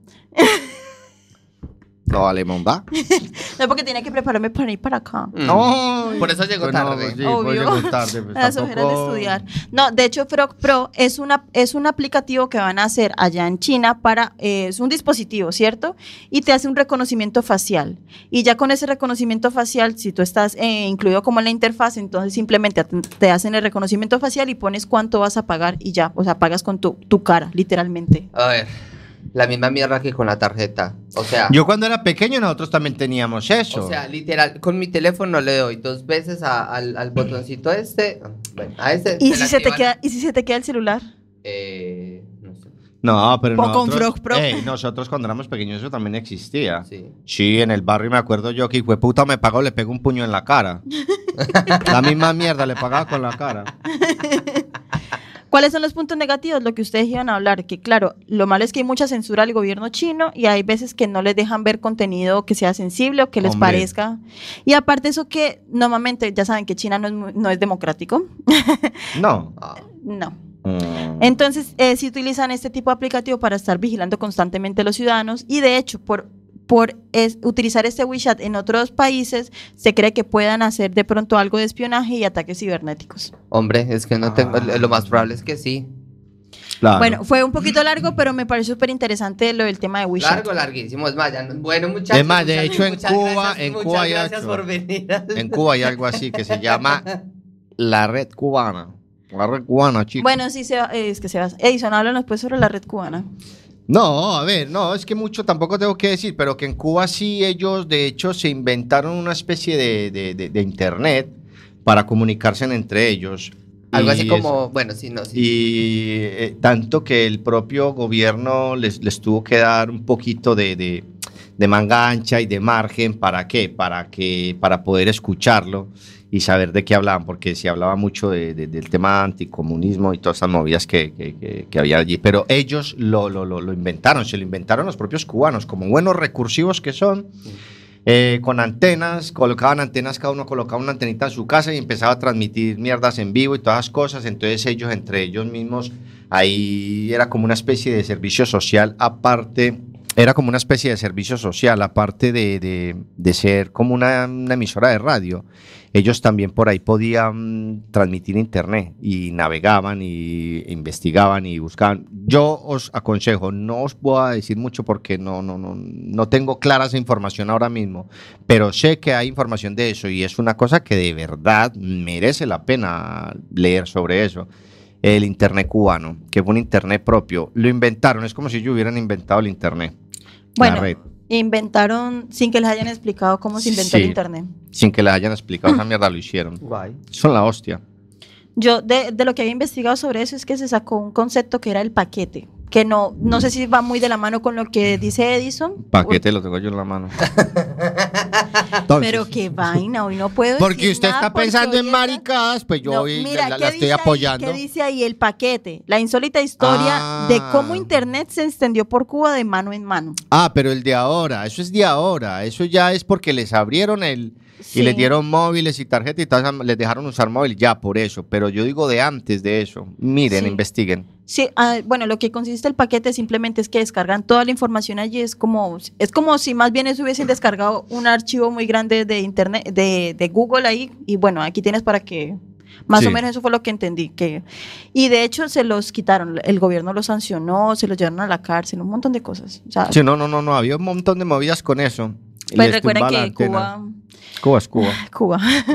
No, vale, monda. No, porque tenía que prepararme para ir para acá. No. Por eso llegó Pues tarde. sí, Obvio. pues llegó tarde. Pues Las ojeras de tampoco- estudiar. No, de hecho, Frog Pro es un aplicativo que van a hacer allá en China es un dispositivo, ¿cierto? Y te hace un reconocimiento facial. Y ya con ese reconocimiento facial, si tú estás incluido como en la interfaz, entonces simplemente te hacen el reconocimiento facial y pones cuánto vas a pagar y ya, o sea, pagas con tu cara, literalmente. A ver, la misma mierda que con la tarjeta. O sea, Yo cuando era pequeño nosotros también teníamos eso. o sea, literal, con mi teléfono le doy 2 veces al botoncito este. Bueno, a este. ¿Y me si la se te activan. queda, y si se te queda el celular? No sé. No, pero O con nosotros, Frog Pro. nosotros cuando éramos pequeños eso también existía. Sí. Sí, en el barrio me acuerdo yo que hijo de puta me pagó, le pegó un puño en la cara. La misma mierda le pagaba con la cara. ¿Cuáles son los puntos negativos? Lo que ustedes iban a hablar, que claro, lo malo es que hay mucha censura al gobierno chino y hay veces que no les dejan ver contenido que sea sensible o que les Hombre. parezca. Y aparte eso que normalmente ya saben que China no es democrático. No. Ah, No. Mm. Entonces, sí utilizan este tipo de aplicativo para estar vigilando constantemente a los ciudadanos y de hecho, por utilizar este WeChat en otros países, se cree que puedan hacer de pronto algo de espionaje y ataques cibernéticos. hombre, es que no tengo. Lo más probable es que sí. Claro. Bueno, fue un poquito largo, pero me pareció súper interesante lo del tema de WeChat. Largo, larguísimo. Es más, bueno, muchachos. Es más, de hecho, en muchas Cuba- gracias, en muchas Cuba hay gracias hecho. por venir. En Cuba hay algo así que se llama la red cubana. La red cubana, chicos. Bueno, sí, es que Sebas. Edison, háblanos pues sobre la red cubana. No, a ver, no, es que mucho tampoco tengo que decir, pero que en Cuba sí ellos de hecho se inventaron una especie de internet para comunicarse entre ellos. Algo Y así como, bueno, sí, no, sí. Y tanto que el propio gobierno les tuvo que dar un poquito de manga ancha y de margen. ¿Para qué? Para poder escucharlo y saber de qué hablaban, porque se hablaba mucho del tema anticomunismo y todas esas movidas que había allí. Pero ellos lo inventaron, se lo inventaron los propios cubanos, como buenos recursivos que son. Con antenas, colocaban antenas, cada uno colocaba una antenita en su casa y empezaba a transmitir mierdas en vivo y todas las cosas. Entonces ellos, entre ellos mismos, ahí era como una especie de servicio social aparte era como una especie de servicio social, aparte de ser como una emisora de radio. Ellos también por ahí podían transmitir internet y navegaban y investigaban y buscaban. Yo os aconsejo, no os voy a decir mucho porque no tengo clara esa información ahora mismo, pero sé que hay información de eso y es una cosa que de verdad merece la pena leer sobre eso. El internet cubano, que fue un internet propio, lo inventaron, es como si ellos hubieran inventado el internet. Bueno, la red. inventaron sin que les hayan explicado cómo se inventó el Sí. internet. Sin que les hayan explicado esa mierda, lo hicieron. Guay. Son la hostia. Yo de lo que había investigado sobre eso es que se sacó un concepto que era el paquete, que no sé si va muy de la mano con lo que dice Edison. Paquete lo tengo yo en la mano. Entonces, Pero qué vaina, hoy no puedo porque decir usted nada está porque pensando hoy en maricadas, pues yo No, hoy mira, la ¿qué estoy dice ahí? apoyando. ¿Qué dice ahí? El paquete, la insólita historia de cómo Internet se extendió por Cuba de mano en mano. Ah, pero el de ahora, eso es de ahora. Eso ya es porque les abrieron Sí. y les dieron móviles y tarjetas y tal, les dejaron usar móvil ya por eso. Pero yo digo de antes de eso. Miren, Sí. investiguen. Sí, bueno, lo que consiste el paquete simplemente es que descargan toda la información allí, es como si más bien eso hubiesen descargado un archivo muy grande de internet, de Google ahí, y bueno, aquí tienes para que, más Sí. o menos eso fue lo que entendí, y de hecho se los quitaron, el gobierno los sancionó, se los llevaron a la cárcel, un montón de cosas. O sea, Sí, no, había un montón de movidas con eso. Y pues les recuerden tumbaba la que antena. Cuba es Cuba. Cuba,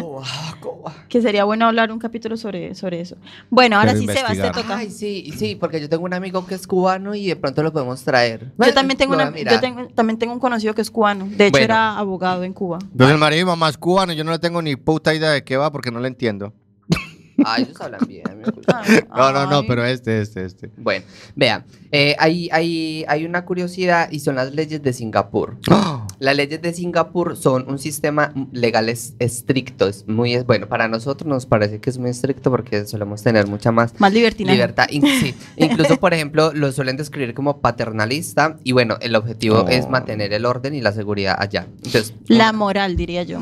que sería bueno hablar un capítulo sobre eso. Bueno, ahora Pero sí, Sebas, te investigar. toca. Ay, sí, porque yo tengo un amigo que es cubano y de pronto lo podemos traer. Yo también tengo Lo voy a mirar. también tengo un conocido que es cubano. De hecho, Bueno. era abogado en Cuba. Entonces el marido y mamá es cubano, yo no le tengo ni puta idea de qué va porque no le entiendo. Ay, ellos hablan bien. a mí me gusta. No, Ay. pero este. Bueno, vean, hay una curiosidad y son las leyes de Singapur. Las leyes de Singapur son un sistema legal estricto. Bueno, para nosotros nos parece que es muy estricto porque solemos tener mucha más Más libertinaje. libertad. Sí, incluso, por ejemplo, lo suelen describir como paternalista y bueno, el objetivo es mantener el orden y la seguridad allá. Entonces, La moral, diría yo.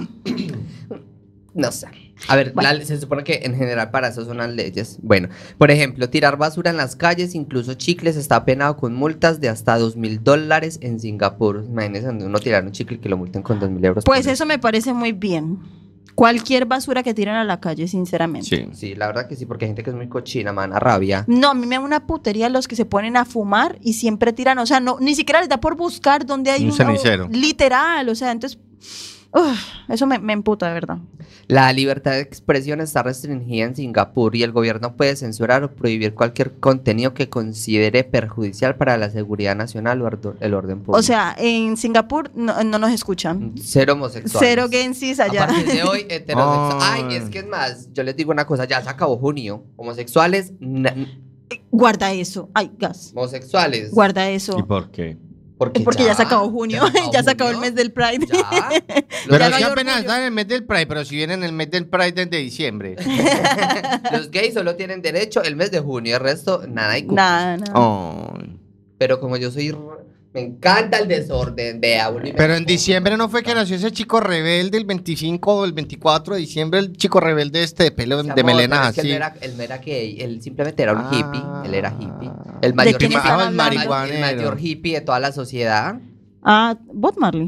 no sé. A ver, Bueno. se supone que en general para eso son las leyes. Bueno, por ejemplo, tirar basura en las calles, incluso chicles, está penado con multas de hasta $2,000 en Singapur. Imagínense donde uno tirar un chicle y que lo multen con 2,000 euros. Pues por eso me parece muy bien. Cualquier basura que tiran a la calle, sinceramente. Sí. Sí, la verdad que sí, porque hay gente que es muy cochina, mana, rabia. No, a mí me da una putería los que se ponen a fumar y siempre tiran, o sea, no, ni siquiera les da por buscar dónde hay Un cenicero. literal, o sea, entonces, eso me emputa, de verdad. La libertad de expresión está restringida en Singapur y el gobierno puede censurar o prohibir cualquier contenido que considere perjudicial para la seguridad nacional o el orden público. O sea, en Singapur no nos escuchan. Cero homosexuales. Cero gensis allá. A partir de hoy, heterosexual. Ay. Ay, es que es más, yo les digo una cosa, ya se acabó junio. Homosexuales, Guarda eso. Ay, gas. homosexuales. Guarda eso. ¿Y por qué? Porque ya se acabó junio, ya se acabó el mes del Pride. Ya. Pero Ya es no que hay apenas orgullo. están en el mes del Pride, pero si vienen en el mes del Pride desde diciembre. Los gays solo tienen derecho el mes de junio, el resto nada y Nada, nada. Ay. Pero como yo soy me encanta el desorden, vea. Pero en diciembre no fue que nació ese chico rebelde, el 25 o el 24 de diciembre, el chico rebelde de pelo, de melenas así. Él no era gay, él simplemente era un hippie, él era hippie. El ¿De mayor quién hippie, están el hablando? el marihuanero. mayor hippie de toda la sociedad. Ah, Bob Marley.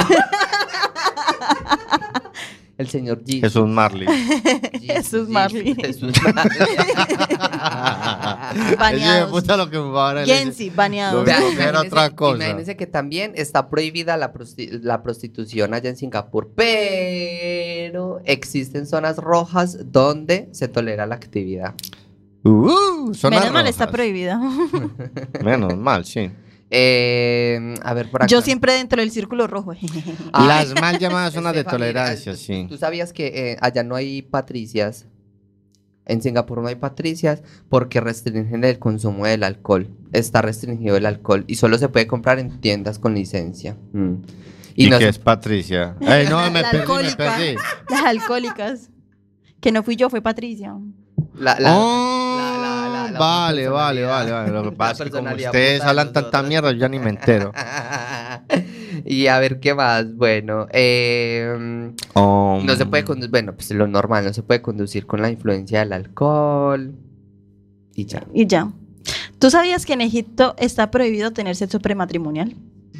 El señor Jesus. Jesús Marley. Jesús Marley. Jesús Marley. Ese Baneados. puta lo que ahora Gensi, baneados. Vea, Imagínense- era otra cosa. Imagínense que también está prohibida la prostitución allá en Singapur, pero existen zonas rojas donde se tolera la actividad. Zonas Menos mal rojas. está prohibida. Menos mal, sí. A ver, por acá. Yo siempre dentro del círculo rojo. Ay, Las mal llamadas zonas de Estefany, tolerancia, ¿tú- sí. ¿Tú sabías que allá no hay patricias? En Singapur no hay patricias porque restringen el consumo del alcohol. Está restringido el alcohol y solo se puede comprar en tiendas con licencia. ¿Y no qué se- es Patricia? Ay, no, me La perdí, me alcohólica. perdí. Las alcohólicas. Que no fui yo, fue Patricia. la Vale. personalidad. Lo que La pasa es que como personalidad ustedes puta de hablan tanta nosotros. mierda, yo ya ni me entero. Y a ver qué más. Bueno, no se puede conducir. Bueno, pues lo normal, no se puede conducir con la influencia del alcohol. Y ya. Y ya. ¿Tú sabías que en Egipto está prohibido tener sexo prematrimonial?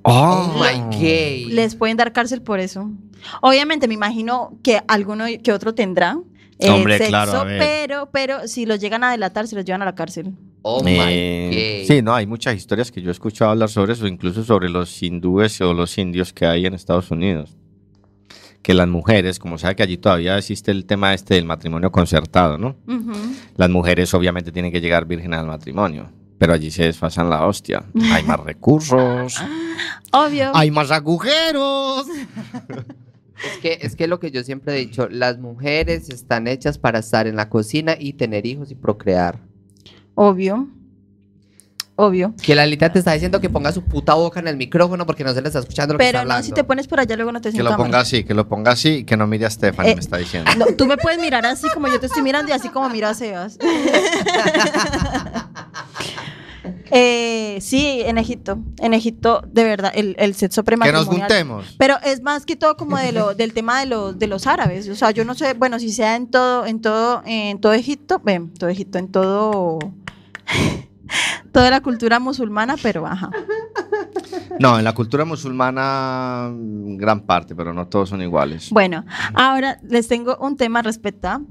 Oh my gay. Les pueden dar cárcel por eso. Obviamente me imagino que alguno que otro tendrá Hombre, sexo, claro, a ver. pero si los llegan a delatar, se los llevan a la cárcel. Oh my gay. Sí, no, hay muchas historias que yo he escuchado hablar sobre eso, incluso sobre los hindúes o los indios que hay en Estados Unidos. Que las mujeres, como sabe que allí todavía existe el tema este del matrimonio concertado, ¿no? Ujú. Las mujeres obviamente tienen que llegar vírgenes al matrimonio, pero allí se desfasan la hostia. Hay más recursos, Obvio. hay más agujeros. Es que lo que yo siempre he dicho, las mujeres están hechas para estar en la cocina y tener hijos y procrear. Obvio. Que la Lita te está diciendo que ponga su puta boca en el micrófono porque no se le está escuchando lo que está Pero no, hablando. si te pones por allá, luego no te Que sientas lo ponga así y que no mire a Stephanie, me está diciendo. No, tú me puedes mirar así como yo te estoy mirando y así como miro a Sebas. Sí, en Egipto, de verdad, el sexo Que nos prematrimonial. juntemos. Pero es más que todo como del tema de los árabes. O sea, yo no sé, bueno, si sea en todo Egipto, toda la cultura musulmana, pero ajá. No, en la cultura musulmana, gran parte, pero no todos son iguales. Bueno, ahora les tengo un tema respecto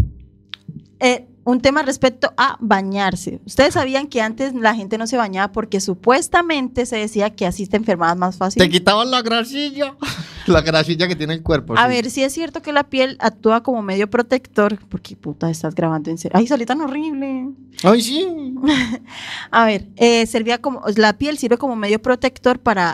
a bañarse. Ustedes sabían que antes la gente no se bañaba porque supuestamente se decía que así te enfermabas más fácil. Te quitaban la grasilla. La grasilla que tiene el cuerpo. A sí. ver, si es cierto que la piel actúa como medio protector, porque puta, estás grabando en serio. Ay, salí tan horrible. Ay, sí. A ver, la piel sirve como medio protector para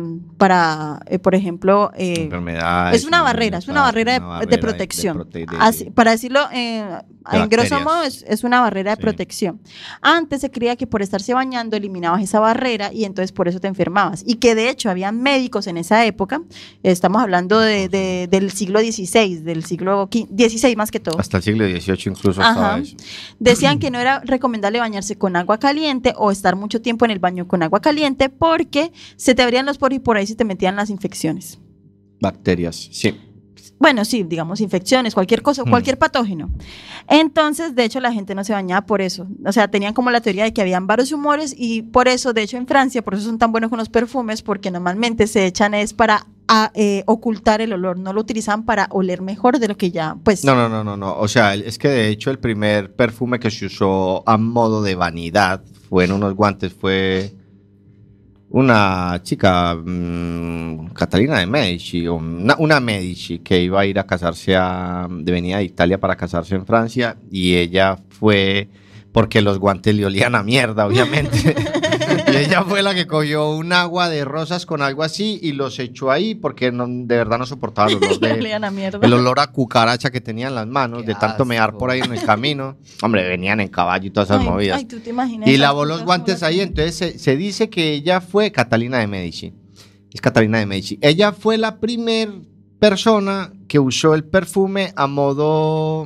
por ejemplo, Enfermedades. es una barrera de protección. Así, para decirlo en grosso bacterias. modo, es una barrera de Sí. protección. Antes se creía que por estarse bañando eliminabas esa barrera y entonces por eso te enfermabas. Y que de hecho había médicos en esa época, estamos hablando del siglo XVI, del siglo XVI más que todo. Hasta el siglo XVIII incluso Ajá. estaba eso. Decían que no era recomendable bañarse con agua caliente o estar mucho tiempo en el baño con agua caliente porque se te abrían los poros y por ahí se te metían las infecciones. Bacterias, sí. Bueno, sí, digamos infecciones, cualquier cosa, cualquier patógeno. Entonces, de hecho, la gente no se bañaba por eso. O sea, tenían como la teoría de que habían varios humores y por eso, de hecho, en Francia, por eso son tan buenos con los perfumes, porque normalmente se echan es para ocultar el olor, no lo utilizan para oler mejor de lo que ya, pues... No. O sea, es que de hecho el primer perfume que se usó a modo de vanidad fue en unos guantes, fue una chica, Catalina de Medici, o una Medici que iba a ir a casarse venía de Italia para casarse en Francia y ella fue porque los guantes le olían a mierda, obviamente. Y ella fue la que cogió un agua de rosas con algo así y los echó ahí porque de verdad no soportaba el olor Le olían a mierda. el olor a cucaracha que tenía en las manos, Qué de tanto mear asco. por ahí en el camino. Hombre, venían en caballo y todas esas movidas. Ay, tú te imaginas. Y esas lavó los cosas guantes como ahí, las- entonces se dice que ella fue Catalina de Medici. Es Catalina de Medici. Ella fue la primera persona que usó el perfume a modo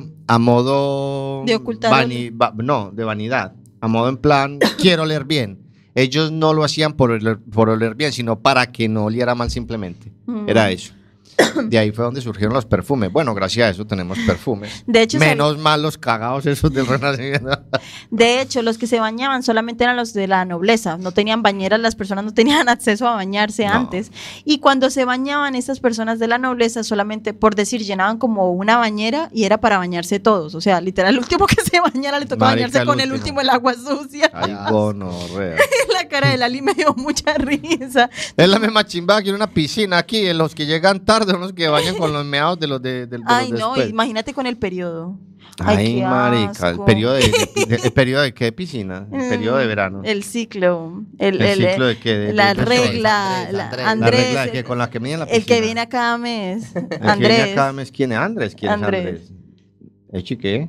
De ocultar no, de vanidad. A modo en plan, quiero oler bien. Ellos no lo hacían por oler bien, sino para que no oliera mal simplemente. Era eso. De ahí fue donde surgieron los perfumes. Bueno, gracias a eso tenemos perfumes. De hecho, Menos mal los cagados esos del Renacimiento. De hecho, los que se bañaban solamente eran los de la nobleza, no tenían bañeras, las personas no tenían acceso a bañarse No. antes. Y cuando se bañaban estas personas de la nobleza, solamente, por decir, llenaban como una bañera y era para bañarse todos. O sea, literal, el último que se bañara le tocó Marica, bañarse el con el último. último el agua sucia. Ay, gonorrea. La cara de Lali me dio mucha risa. Es la misma chimba que en una piscina aquí, en los que llegan tarde, unos que bañan con los meados de los de los Ay, no, después. imagínate con el periodo. Ay, qué marica, el asco. periodo de qué piscina, el periodo de verano. El ciclo. ¿El ciclo de qué? La de regla. Andrés. La Andrés. regla de que con la que miden la piscina. El que viene a cada mes. El que viene Andrés. a cada mes, ¿quién es Andrés? ¿Quién Andrés. es Andrés? ¿Echi qué?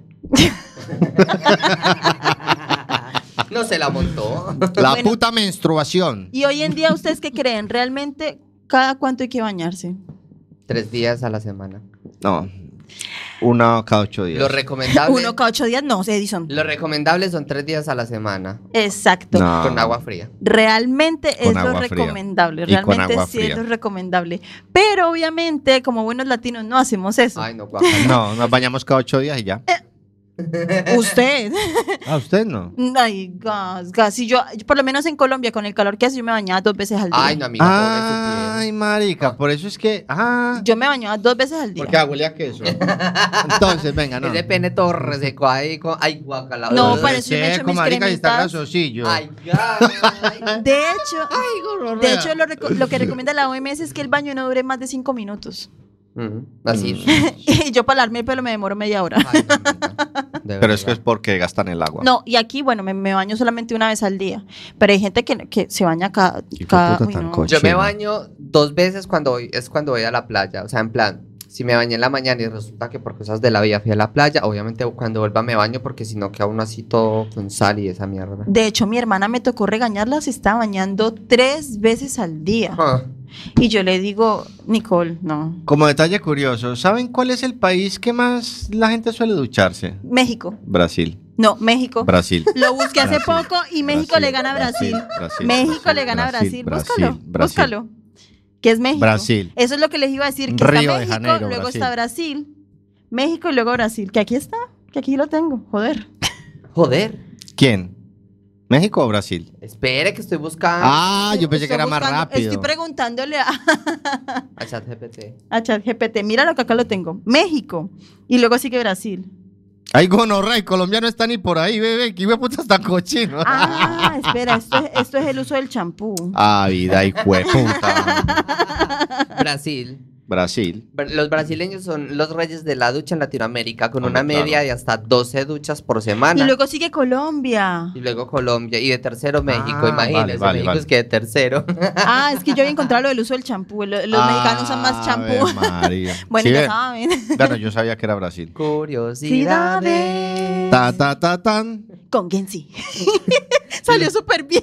No se la montó. La Bueno. puta menstruación. Y hoy en día, ¿ustedes qué creen? ¿Realmente cada cuánto hay que bañarse? 3 días a la semana. No, una cada 8 días. Lo recomendable, Uno cada 8 días, no, Edison. lo recomendable son 3 días a la semana. Exacto. No. Con agua fría. Realmente Con es lo agua fría. recomendable. Y con Realmente agua sí es fría. lo recomendable. Pero obviamente, como buenos latinos, no hacemos eso. Ay, no, guacala. No, nos bañamos cada 8 días y ya. Usted. ¿Usted no? Ay, gas. Si yo, por lo menos en Colombia, con el calor que hace, yo me bañaba 2 veces al día. Ay, no, amiga, Ay, marica, por eso es que... Yo me bañaba 2 veces al día. Porque huele a queso. Entonces, venga, no. Ese pene todo reseco ahí con... Ay, guacala. No, para eso me echo mis marica, y está cremitas. grasosillo. Ay, ay. De hecho, lo que recomienda la OMS es que el baño no dure más de 5 minutos. Así. Y yo para lavarme el pelo me demoro media hora. Ay, no, amiga. De Pero es que verdad. es porque gastan el agua. No, y aquí, bueno, me baño solamente una vez al día. Pero hay gente que se baña cada... puta uy, tan no. cochino. Yo me baño 2 veces cuando voy a la playa. O sea, en plan, si me bañé en la mañana y resulta que por cosas de la vida fui a la playa, obviamente cuando vuelva me baño porque si no queda uno así todo con sal y esa mierda. De hecho, mi hermana me tocó regañarla, se estaba bañando 3 veces al día. Ah. Y yo le digo, Nicole, no. Como detalle curioso, ¿saben cuál es el país que más la gente suele ducharse? México. Brasil. No, México. Brasil. Lo busqué hace Brasil. poco y México le gana a Brasil. México le gana a Brasil. Búscalo. Búscalo. ¿Qué es México? Brasil. Eso es lo que les iba a decir. Que Río está de México, Janeiro, luego Brasil. está Brasil. México y luego Brasil. Que aquí está. Que aquí lo tengo. Joder. Joder. ¿Quién? ¿México o Brasil? Espere que estoy buscando Yo pensé que era más rápido. Estoy preguntándole a ChatGPT. a ChatGPT. Mira lo que acá lo tengo. México. Y luego sigue Brasil. Ay, gonorrea, y Colombia no está ni por ahí, bebé. Que hijo de puta está cochino. Espera, esto es el uso del champú. Vida, hijo de puta. Brasil. Brasil. Los brasileños son los reyes de la ducha en Latinoamérica, con Hombre, una media claro. de hasta 12 duchas por semana. Y luego sigue Colombia. Y luego Colombia. Y de tercero México. Ah, Imagínense, vale, México vale. es que de tercero. Es que yo había encontrado lo del uso del champú. Los mexicanos usan más champú. María. Bueno, Sí, ya ve. saben. Bueno, yo sabía que era Brasil. Curiosidades. Tan. Con Gensi. Salió súper bien.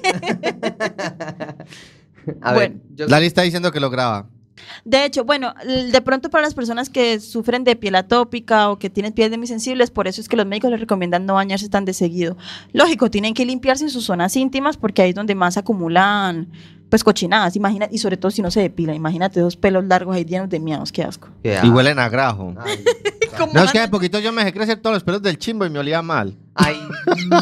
A Bueno. ver, yo... Lali está diciendo que lo graba. De hecho, bueno, de pronto para las personas que sufren de piel atópica o que tienen piel semisensibles, por eso es que los médicos les recomiendan no bañarse tan de seguido. Lógico, tienen que limpiarse en sus zonas íntimas porque ahí es donde más acumulan pues cochinadas, imagina, y sobre todo si no se depila, imagínate 2 pelos largos ahí llenos de miados, qué asco. Qué Y huelen a grajo. Ay, No, es que de poquito yo me dejé crecer todos los pelos del chimbo y me olía mal. ay, no.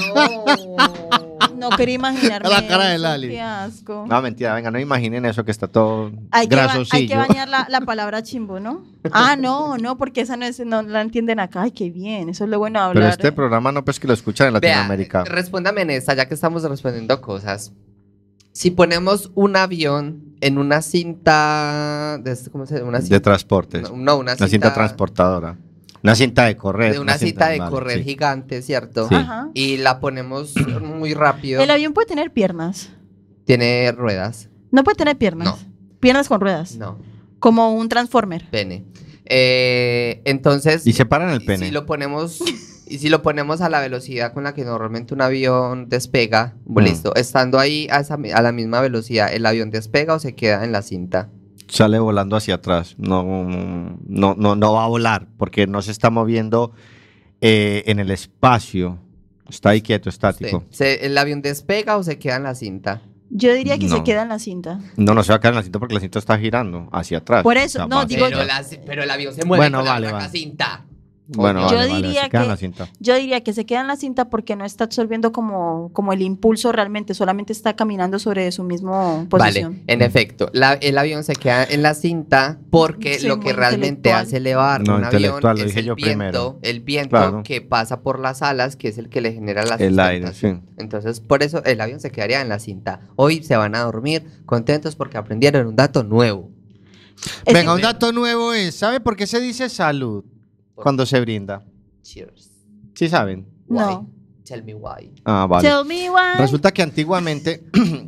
No quería imaginarme La cara de eso, Lali. qué asco. No, mentira, venga, no imaginen eso que está todo Hay que grasosillo. bañar la palabra chimbo, ¿no? No, porque esa no la entienden acá. Ay, qué bien, eso es lo bueno de hablar. Pero este programa no, pues que lo escuchan en Latinoamérica. Vea, respóndame en esta, ya que estamos respondiendo cosas. Si ponemos un avión en una cinta ¿cómo se llama? Una De cinta, transportes. no, una Una cinta transportadora. Una cinta de correr. de una cinta de vale, correr sí. gigante, ¿cierto? Sí. Ajá. Y la ponemos muy rápido. El avión puede tener piernas. Tiene ruedas. No puede tener piernas. No. Piernas con ruedas. No, Como un transformer. pene. Entonces, Y separan el pene. si lo ponemos a la velocidad con la que normalmente un avión despega, Mm. listo, estando ahí a la misma velocidad, ¿el avión despega o se queda en la cinta? Sale volando hacia atrás. No va a volar porque no se está moviendo en el espacio. Está ahí quieto, estático. ¿El avión despega o se queda en la cinta? Yo diría que No. se queda en la cinta. No se va a quedar en la cinta porque la cinta está girando hacia atrás. Por eso, no, va- digo Pero, yo. pero el avión se mueve Bueno, con la vale, placa vale. cinta. Bueno, Coño. vale, Yo vale, diría se queda en que- la cinta. Yo diría que se queda en la cinta porque no está absorbiendo como el impulso realmente, solamente está caminando sobre su mismo posición. Vale, en efecto, el avión se queda en la cinta porque Soy lo muy que realmente intelectual. hace elevar No, un avión intelectual, lo es dije el yo viento, primero. el viento Claro. que pasa por las alas, que es el que le genera la El aire, sustentación. Entonces, por eso el avión se quedaría en la cinta. Hoy se van a dormir contentos porque aprendieron un dato nuevo. Es Venga, que- un dato nuevo es, ¿sabe por qué se dice salud cuando se brinda? Cheers. ¿Sí saben? No. Why? Tell me why. Vale. Tell me why. Resulta que antiguamente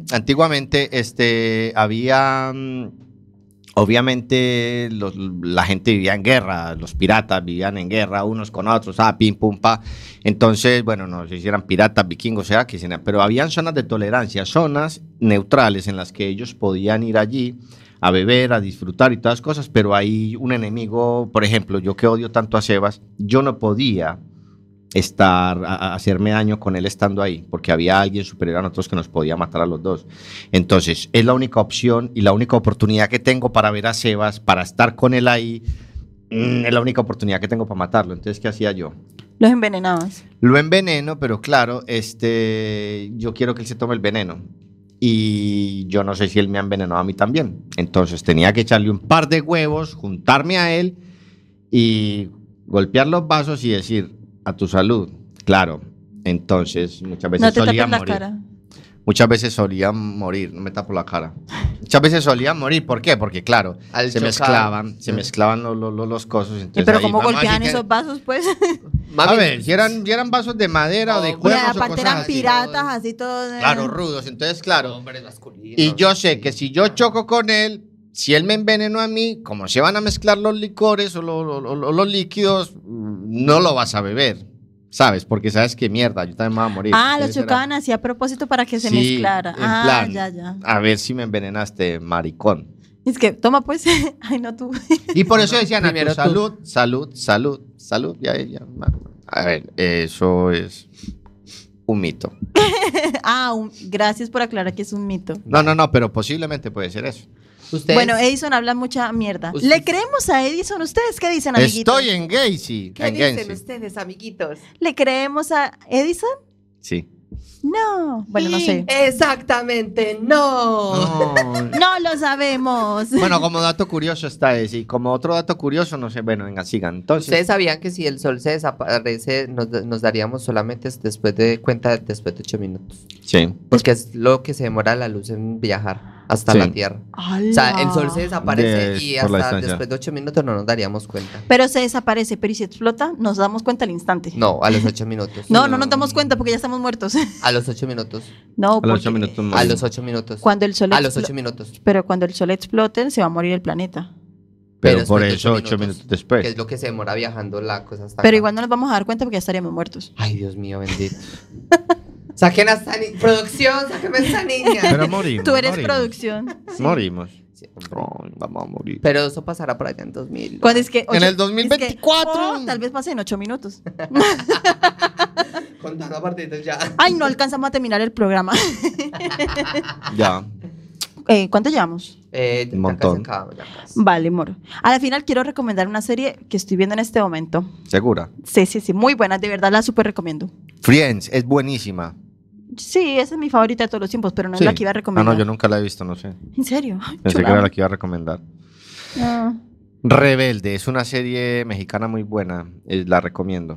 había, obviamente la gente vivía en guerra, los piratas vivían en guerra unos con otros, pim, pum, pa. Entonces, bueno, no sé si eran piratas, vikingos, sea que sea, pero habían zonas de tolerancia, zonas neutrales en las que ellos podían ir allí a beber, a disfrutar y todas las cosas, pero hay un enemigo, por ejemplo, yo que odio tanto a Sebas, yo no podía hacerme daño con él estando ahí, porque había alguien superior a nosotros que nos podía matar a los dos. Entonces, es la única opción y la única oportunidad que tengo para ver a Sebas, para estar con él ahí, es la única oportunidad que tengo para matarlo. Entonces, ¿qué hacía yo? Los envenenabas. Lo enveneno, pero claro, yo quiero que él se tome el veneno. Y yo no sé si él me ha envenenado a mí también. Entonces tenía que echarle un par de huevos, juntarme a él y golpear los vasos y decir, a tu salud. Claro, entonces muchas veces No te solía tapes la morir. cara. Muchas veces solían morir, no me tapo la cara. Muchas veces solían morir, ¿por qué? Porque claro, Al se chocar. mezclaban los cosos. Entonces, Pero ahí ¿cómo vamos golpean así que- esos vasos, pues? A Mami, ver, si eran vasos de madera o de No, Y cuernos o aparte cosas eran así. piratas, así todos. Claro, rudos. Entonces, claro. hombres masculinos. Y yo sé que si yo choco con él, si él me envenenó a mí, como se van a mezclar los licores o los líquidos, no lo vas a beber. ¿Sabes? Porque sabes que mierda, yo también me voy a morir. Ah, los Entonces era- chocaban así a propósito para que se Sí, mezclara. en Ah, plan, ya. A ver si me envenenaste, maricón. Es que, toma pues. Ay, no tú. Y por eso decían, Primero a tu salud. Ya. A ver, eso es un mito. Gracias por aclarar que es un mito. No, pero posiblemente puede ser eso. ¿Ustedes? Bueno, Edison habla mucha mierda. Usted- ¿Le creemos a Edison? ¿Ustedes qué dicen, amiguitos? Estoy en Gacy. ¿Qué en dicen Gacy. ustedes, amiguitos? ¿Le creemos a Edison? Sí. No. Bueno, no sé. Exactamente, no. No lo sabemos. Bueno, como dato curioso está ese. Y como otro dato curioso, no sé, bueno, venga, sigan. Entonces, ¿Ustedes sabían que si el sol se desaparece, nos daríamos solamente después de 8 minutos? sí. Porque es lo que se demora la luz en viajar hasta Sí. la Tierra. O sea, el sol se desaparece De- y por la hasta distancia. después de 8 minutos no nos daríamos cuenta. Pero se desaparece, pero ¿y si explota? Nos damos cuenta al instante. No, a los 8 minutos. No nos damos cuenta porque ya estamos muertos. A los 8 minutos. No, A los porque 8 minutos A morimos. los 8 minutos. cuando el sol A los explo- 8 minutos. Pero cuando el sol explote, se va a morir el planeta. Pero después por de eso 8 minutos después. Que es lo que se demora viajando la cosa hasta Pero acá. igual no nos vamos a dar cuenta porque ya estaríamos muertos. Ay, Dios mío, bendito. Saquen a esta niña. Producción, sáquenme a esta niña. Pero morimos. Tú eres morimos. producción. Morimos. Sí, hombre. Ay, vamos a morir. Pero eso pasará por allá en 2000. Cuando es que, En el 2024. tal vez pase en 8 minutos. Contando partidos ya. Ay, no alcanzamos a terminar el programa. Ya. ¿Cuánto llevamos? Un montón. Vale, moro. A la final quiero recomendar una serie que estoy viendo en este momento. ¿Segura? Sí, muy buena, de verdad la súper recomiendo. Friends es buenísima. Sí, esa es mi favorita de todos los tiempos, pero no Sí. es la que iba a recomendar. No, yo nunca la he visto, no sé. ¿En serio? Ay, Pensé que chulada. era la que iba a recomendar. Ah. Rebelde es una serie mexicana muy buena. La recomiendo.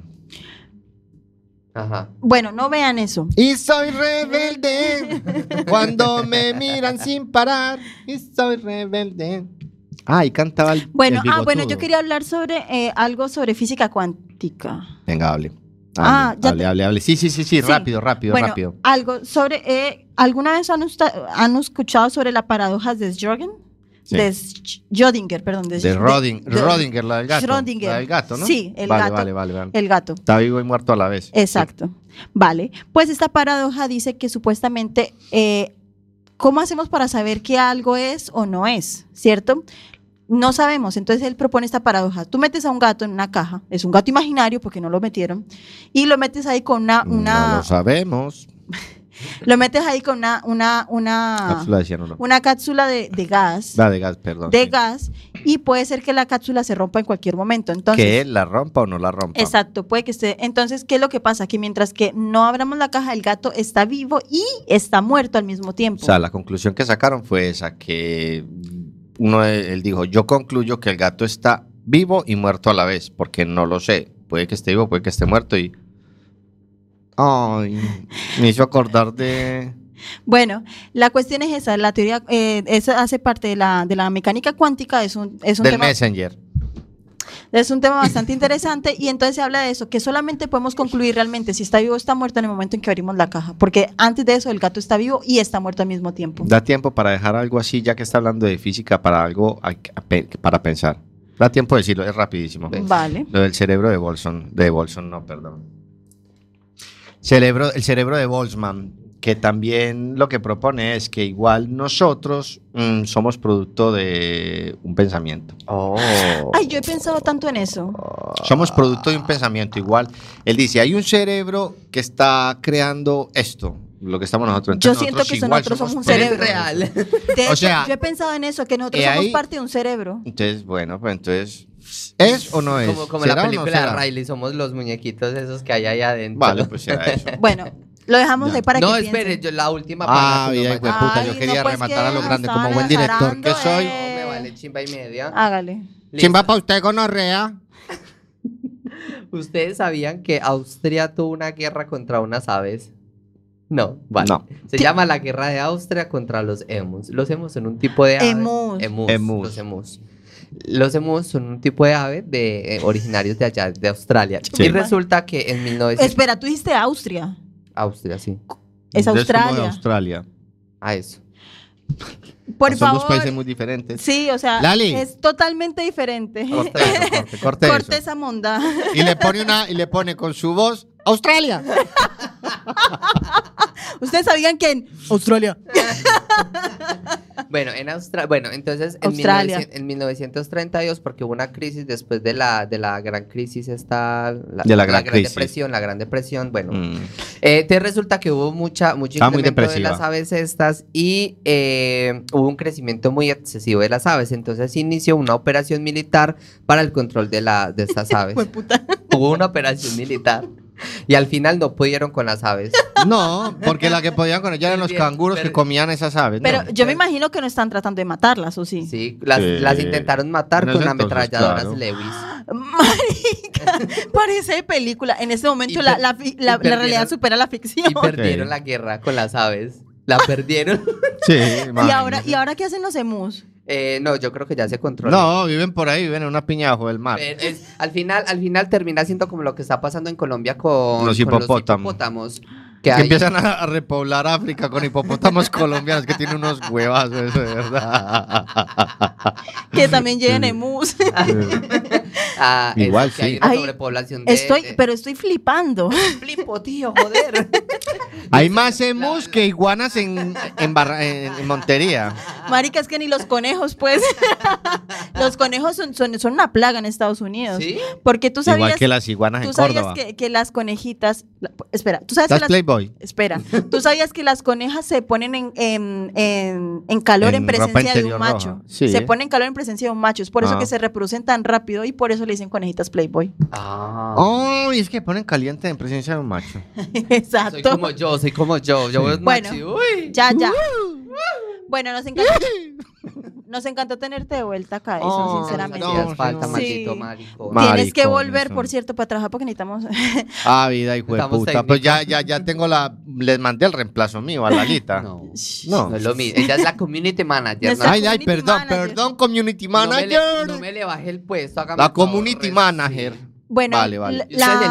Ajá. Bueno, no vean eso. Y soy rebelde cuando me miran sin parar. Y soy rebelde. Ah, y cantaba el Bueno, el bueno, yo bigotudo. quería hablar sobre algo sobre física cuántica. Venga, hable. Ah, ya Hable. Sí, rápido. Bueno, algo sobre, ¿alguna vez han escuchado sobre la paradoja de Schrödinger? Sí. De Schrödinger, perdón. De Rodinger, la del gato. Schrödinger. La del gato, ¿no? Sí, el Vale, gato. Vale. El gato. Está vivo y muerto a la vez. Exacto. Vale. Pues esta paradoja dice que supuestamente, ¿cómo hacemos para saber que algo es o no es? ¿Cierto? No sabemos. Entonces él propone esta paradoja. Tú metes a un gato en una caja, es un gato imaginario porque no lo metieron, y lo metes ahí con No lo sabemos. lo metes ahí con una Cápsula decían, ¿o no? una cápsula de gas. La de gas, perdón. De sí. gas, y puede ser que la cápsula se rompa en cualquier momento. Entonces, Que él la rompa o no la rompa. exacto, puede que esté. Entonces, ¿qué es lo que pasa? Que mientras que no abramos la caja, el gato está vivo y está muerto al mismo tiempo. O sea, la conclusión que sacaron fue esa, que él dijo, yo concluyo que el gato está vivo y muerto a la vez, porque no lo sé. Puede que esté vivo, puede que esté muerto y... Ay, me hizo acordar de... Bueno, la cuestión es esa, la teoría, esa hace parte de la mecánica cuántica, es un del tema, Messenger. es un tema bastante interesante, y entonces se habla de eso, que solamente podemos concluir realmente si está vivo o está muerto en el momento en que abrimos la caja, porque antes de eso el gato está vivo y está muerto al mismo tiempo. Da tiempo para dejar algo así, ya que está hablando de física, para algo para pensar. Da tiempo de decirlo, es rapidísimo. Vale. Lo del cerebro de Boltzmann, no, perdón. El cerebro de Boltzmann, que también lo que propone es que igual nosotros somos producto de un pensamiento. Oh. Ay, yo he pensado tanto en eso. Somos producto de un pensamiento igual. Él dice, hay un cerebro que está creando esto, lo que estamos nosotros. Yo Entonces, siento que igual nosotros somos un producto. cerebro. Es real. De O hecho, sea, yo he pensado en eso, que nosotros y somos ahí- parte de un cerebro. Entonces, bueno, pues entonces ¿Es o no es? Como la ¿Será o no película de será? Riley, somos los muñequitos esos que hay ahí adentro. Vale, pues será eso. Bueno, lo dejamos ahí para No, que espere, piensen. yo la última Ah, para vida, hijo de puta, Ay, yo no, quería pues rematar a lo que grande como estaban buen director que azarando, soy. No, me vale chimba y media. Hágale. Listo. Chimba para usted, gonorrea. ¿Ustedes sabían que Austria tuvo una guerra contra unas aves? No, vale. No. Se llama la guerra de Austria contra los emus. Los emus son un tipo de ave. Emus. Emus. Los emus. Los emus son un tipo de ave originarios de allá, de Australia. Sí. Y resulta que en 1900... Espera, tú dijiste Austria. Austria, sí. Es como de Australia. Australia. A eso. Por Son favor. dos países muy diferentes. Sí, o sea, Lali. es totalmente diferente. Corte eso, corte Corte eso. esa monda. Y le pone con su voz Australia. ¿Ustedes sabían que en Australia? Bueno, entonces Australia. En 1932, porque hubo una crisis después de la gran crisis esta, De la gran crisis. depresión, la gran depresión, bueno. Mm. Te resulta que hubo mucho Estaba muy incremento de depresiva. las aves estas y hubo un crecimiento muy excesivo de las aves. Entonces se inició una operación militar para el control de estas aves. Hueputa. Hubo una operación militar y al final no pudieron con las aves. No, porque la que podían con ella eran los Bien, canguros que pero- comían esas aves. Pero ¿no? yo me imagino que no están tratando de matarlas, ¿o sí? Sí, las intentaron matar En con ese entonces, ametralladoras claro. Lewis. Marica, parece de película. En este momento Y la perdieron- realidad supera la ficción. Y perdieron Sí. la guerra con las aves. La perdieron. Sí, ¿Y ahora qué hacen los emus? No, yo creo que ya se controla. No, viven por ahí, viven en una piña bajo del mar. Al final termina siendo como lo que está pasando en Colombia con Los hipopótamos. Que Que hay, empiezan a repoblar África con hipopótamos colombianos que tienen unos huevazos, eso de verdad. Que también lleven emus. Igual que hay sí. una Ay, sobrepoblación de... Pero estoy flipando. Flipo, tío, joder. Hay más emus que iguanas en Montería. Marica, es que ni los conejos, pues. Los conejos son una plaga en Estados Unidos. ¿Sí? Porque tú sabías, Igual que las iguanas en tú sabías Córdoba. que las conejitas. Espera, tú sabes Las que las. Playboy. Espera, ¿tú sabías que las conejas se ponen en calor en En ropa presencia de un interior macho? roja. Sí. Se ponen en calor en presencia de un macho. Es por eso Ah. que se reproducen tan rápido y por eso le dicen conejitas Playboy. Ah. Oh, y es que ponen caliente en presencia de un macho. Exacto. Soy como yo. Yo voy Bueno. machi. Uy. Ya. Bueno, nos encantó tenerte de vuelta acá, eso, Oh, sinceramente. no, Hacías falta, sí. maldito Sí. marico. Tienes que Maricones volver, son. por cierto, para trabajar porque necesitamos. Ah, vida, hijo de Estamos puta. Pues técnicos. ya tengo les mandé el reemplazo mío a Lalita. No, No. no es lo mismo. Ella es la community manager. Nuestra- Ay, community manager. perdón, community No me manager. le baje el puesto. hágame La el favor, community sí. manager. Bueno, Vale, vale. la-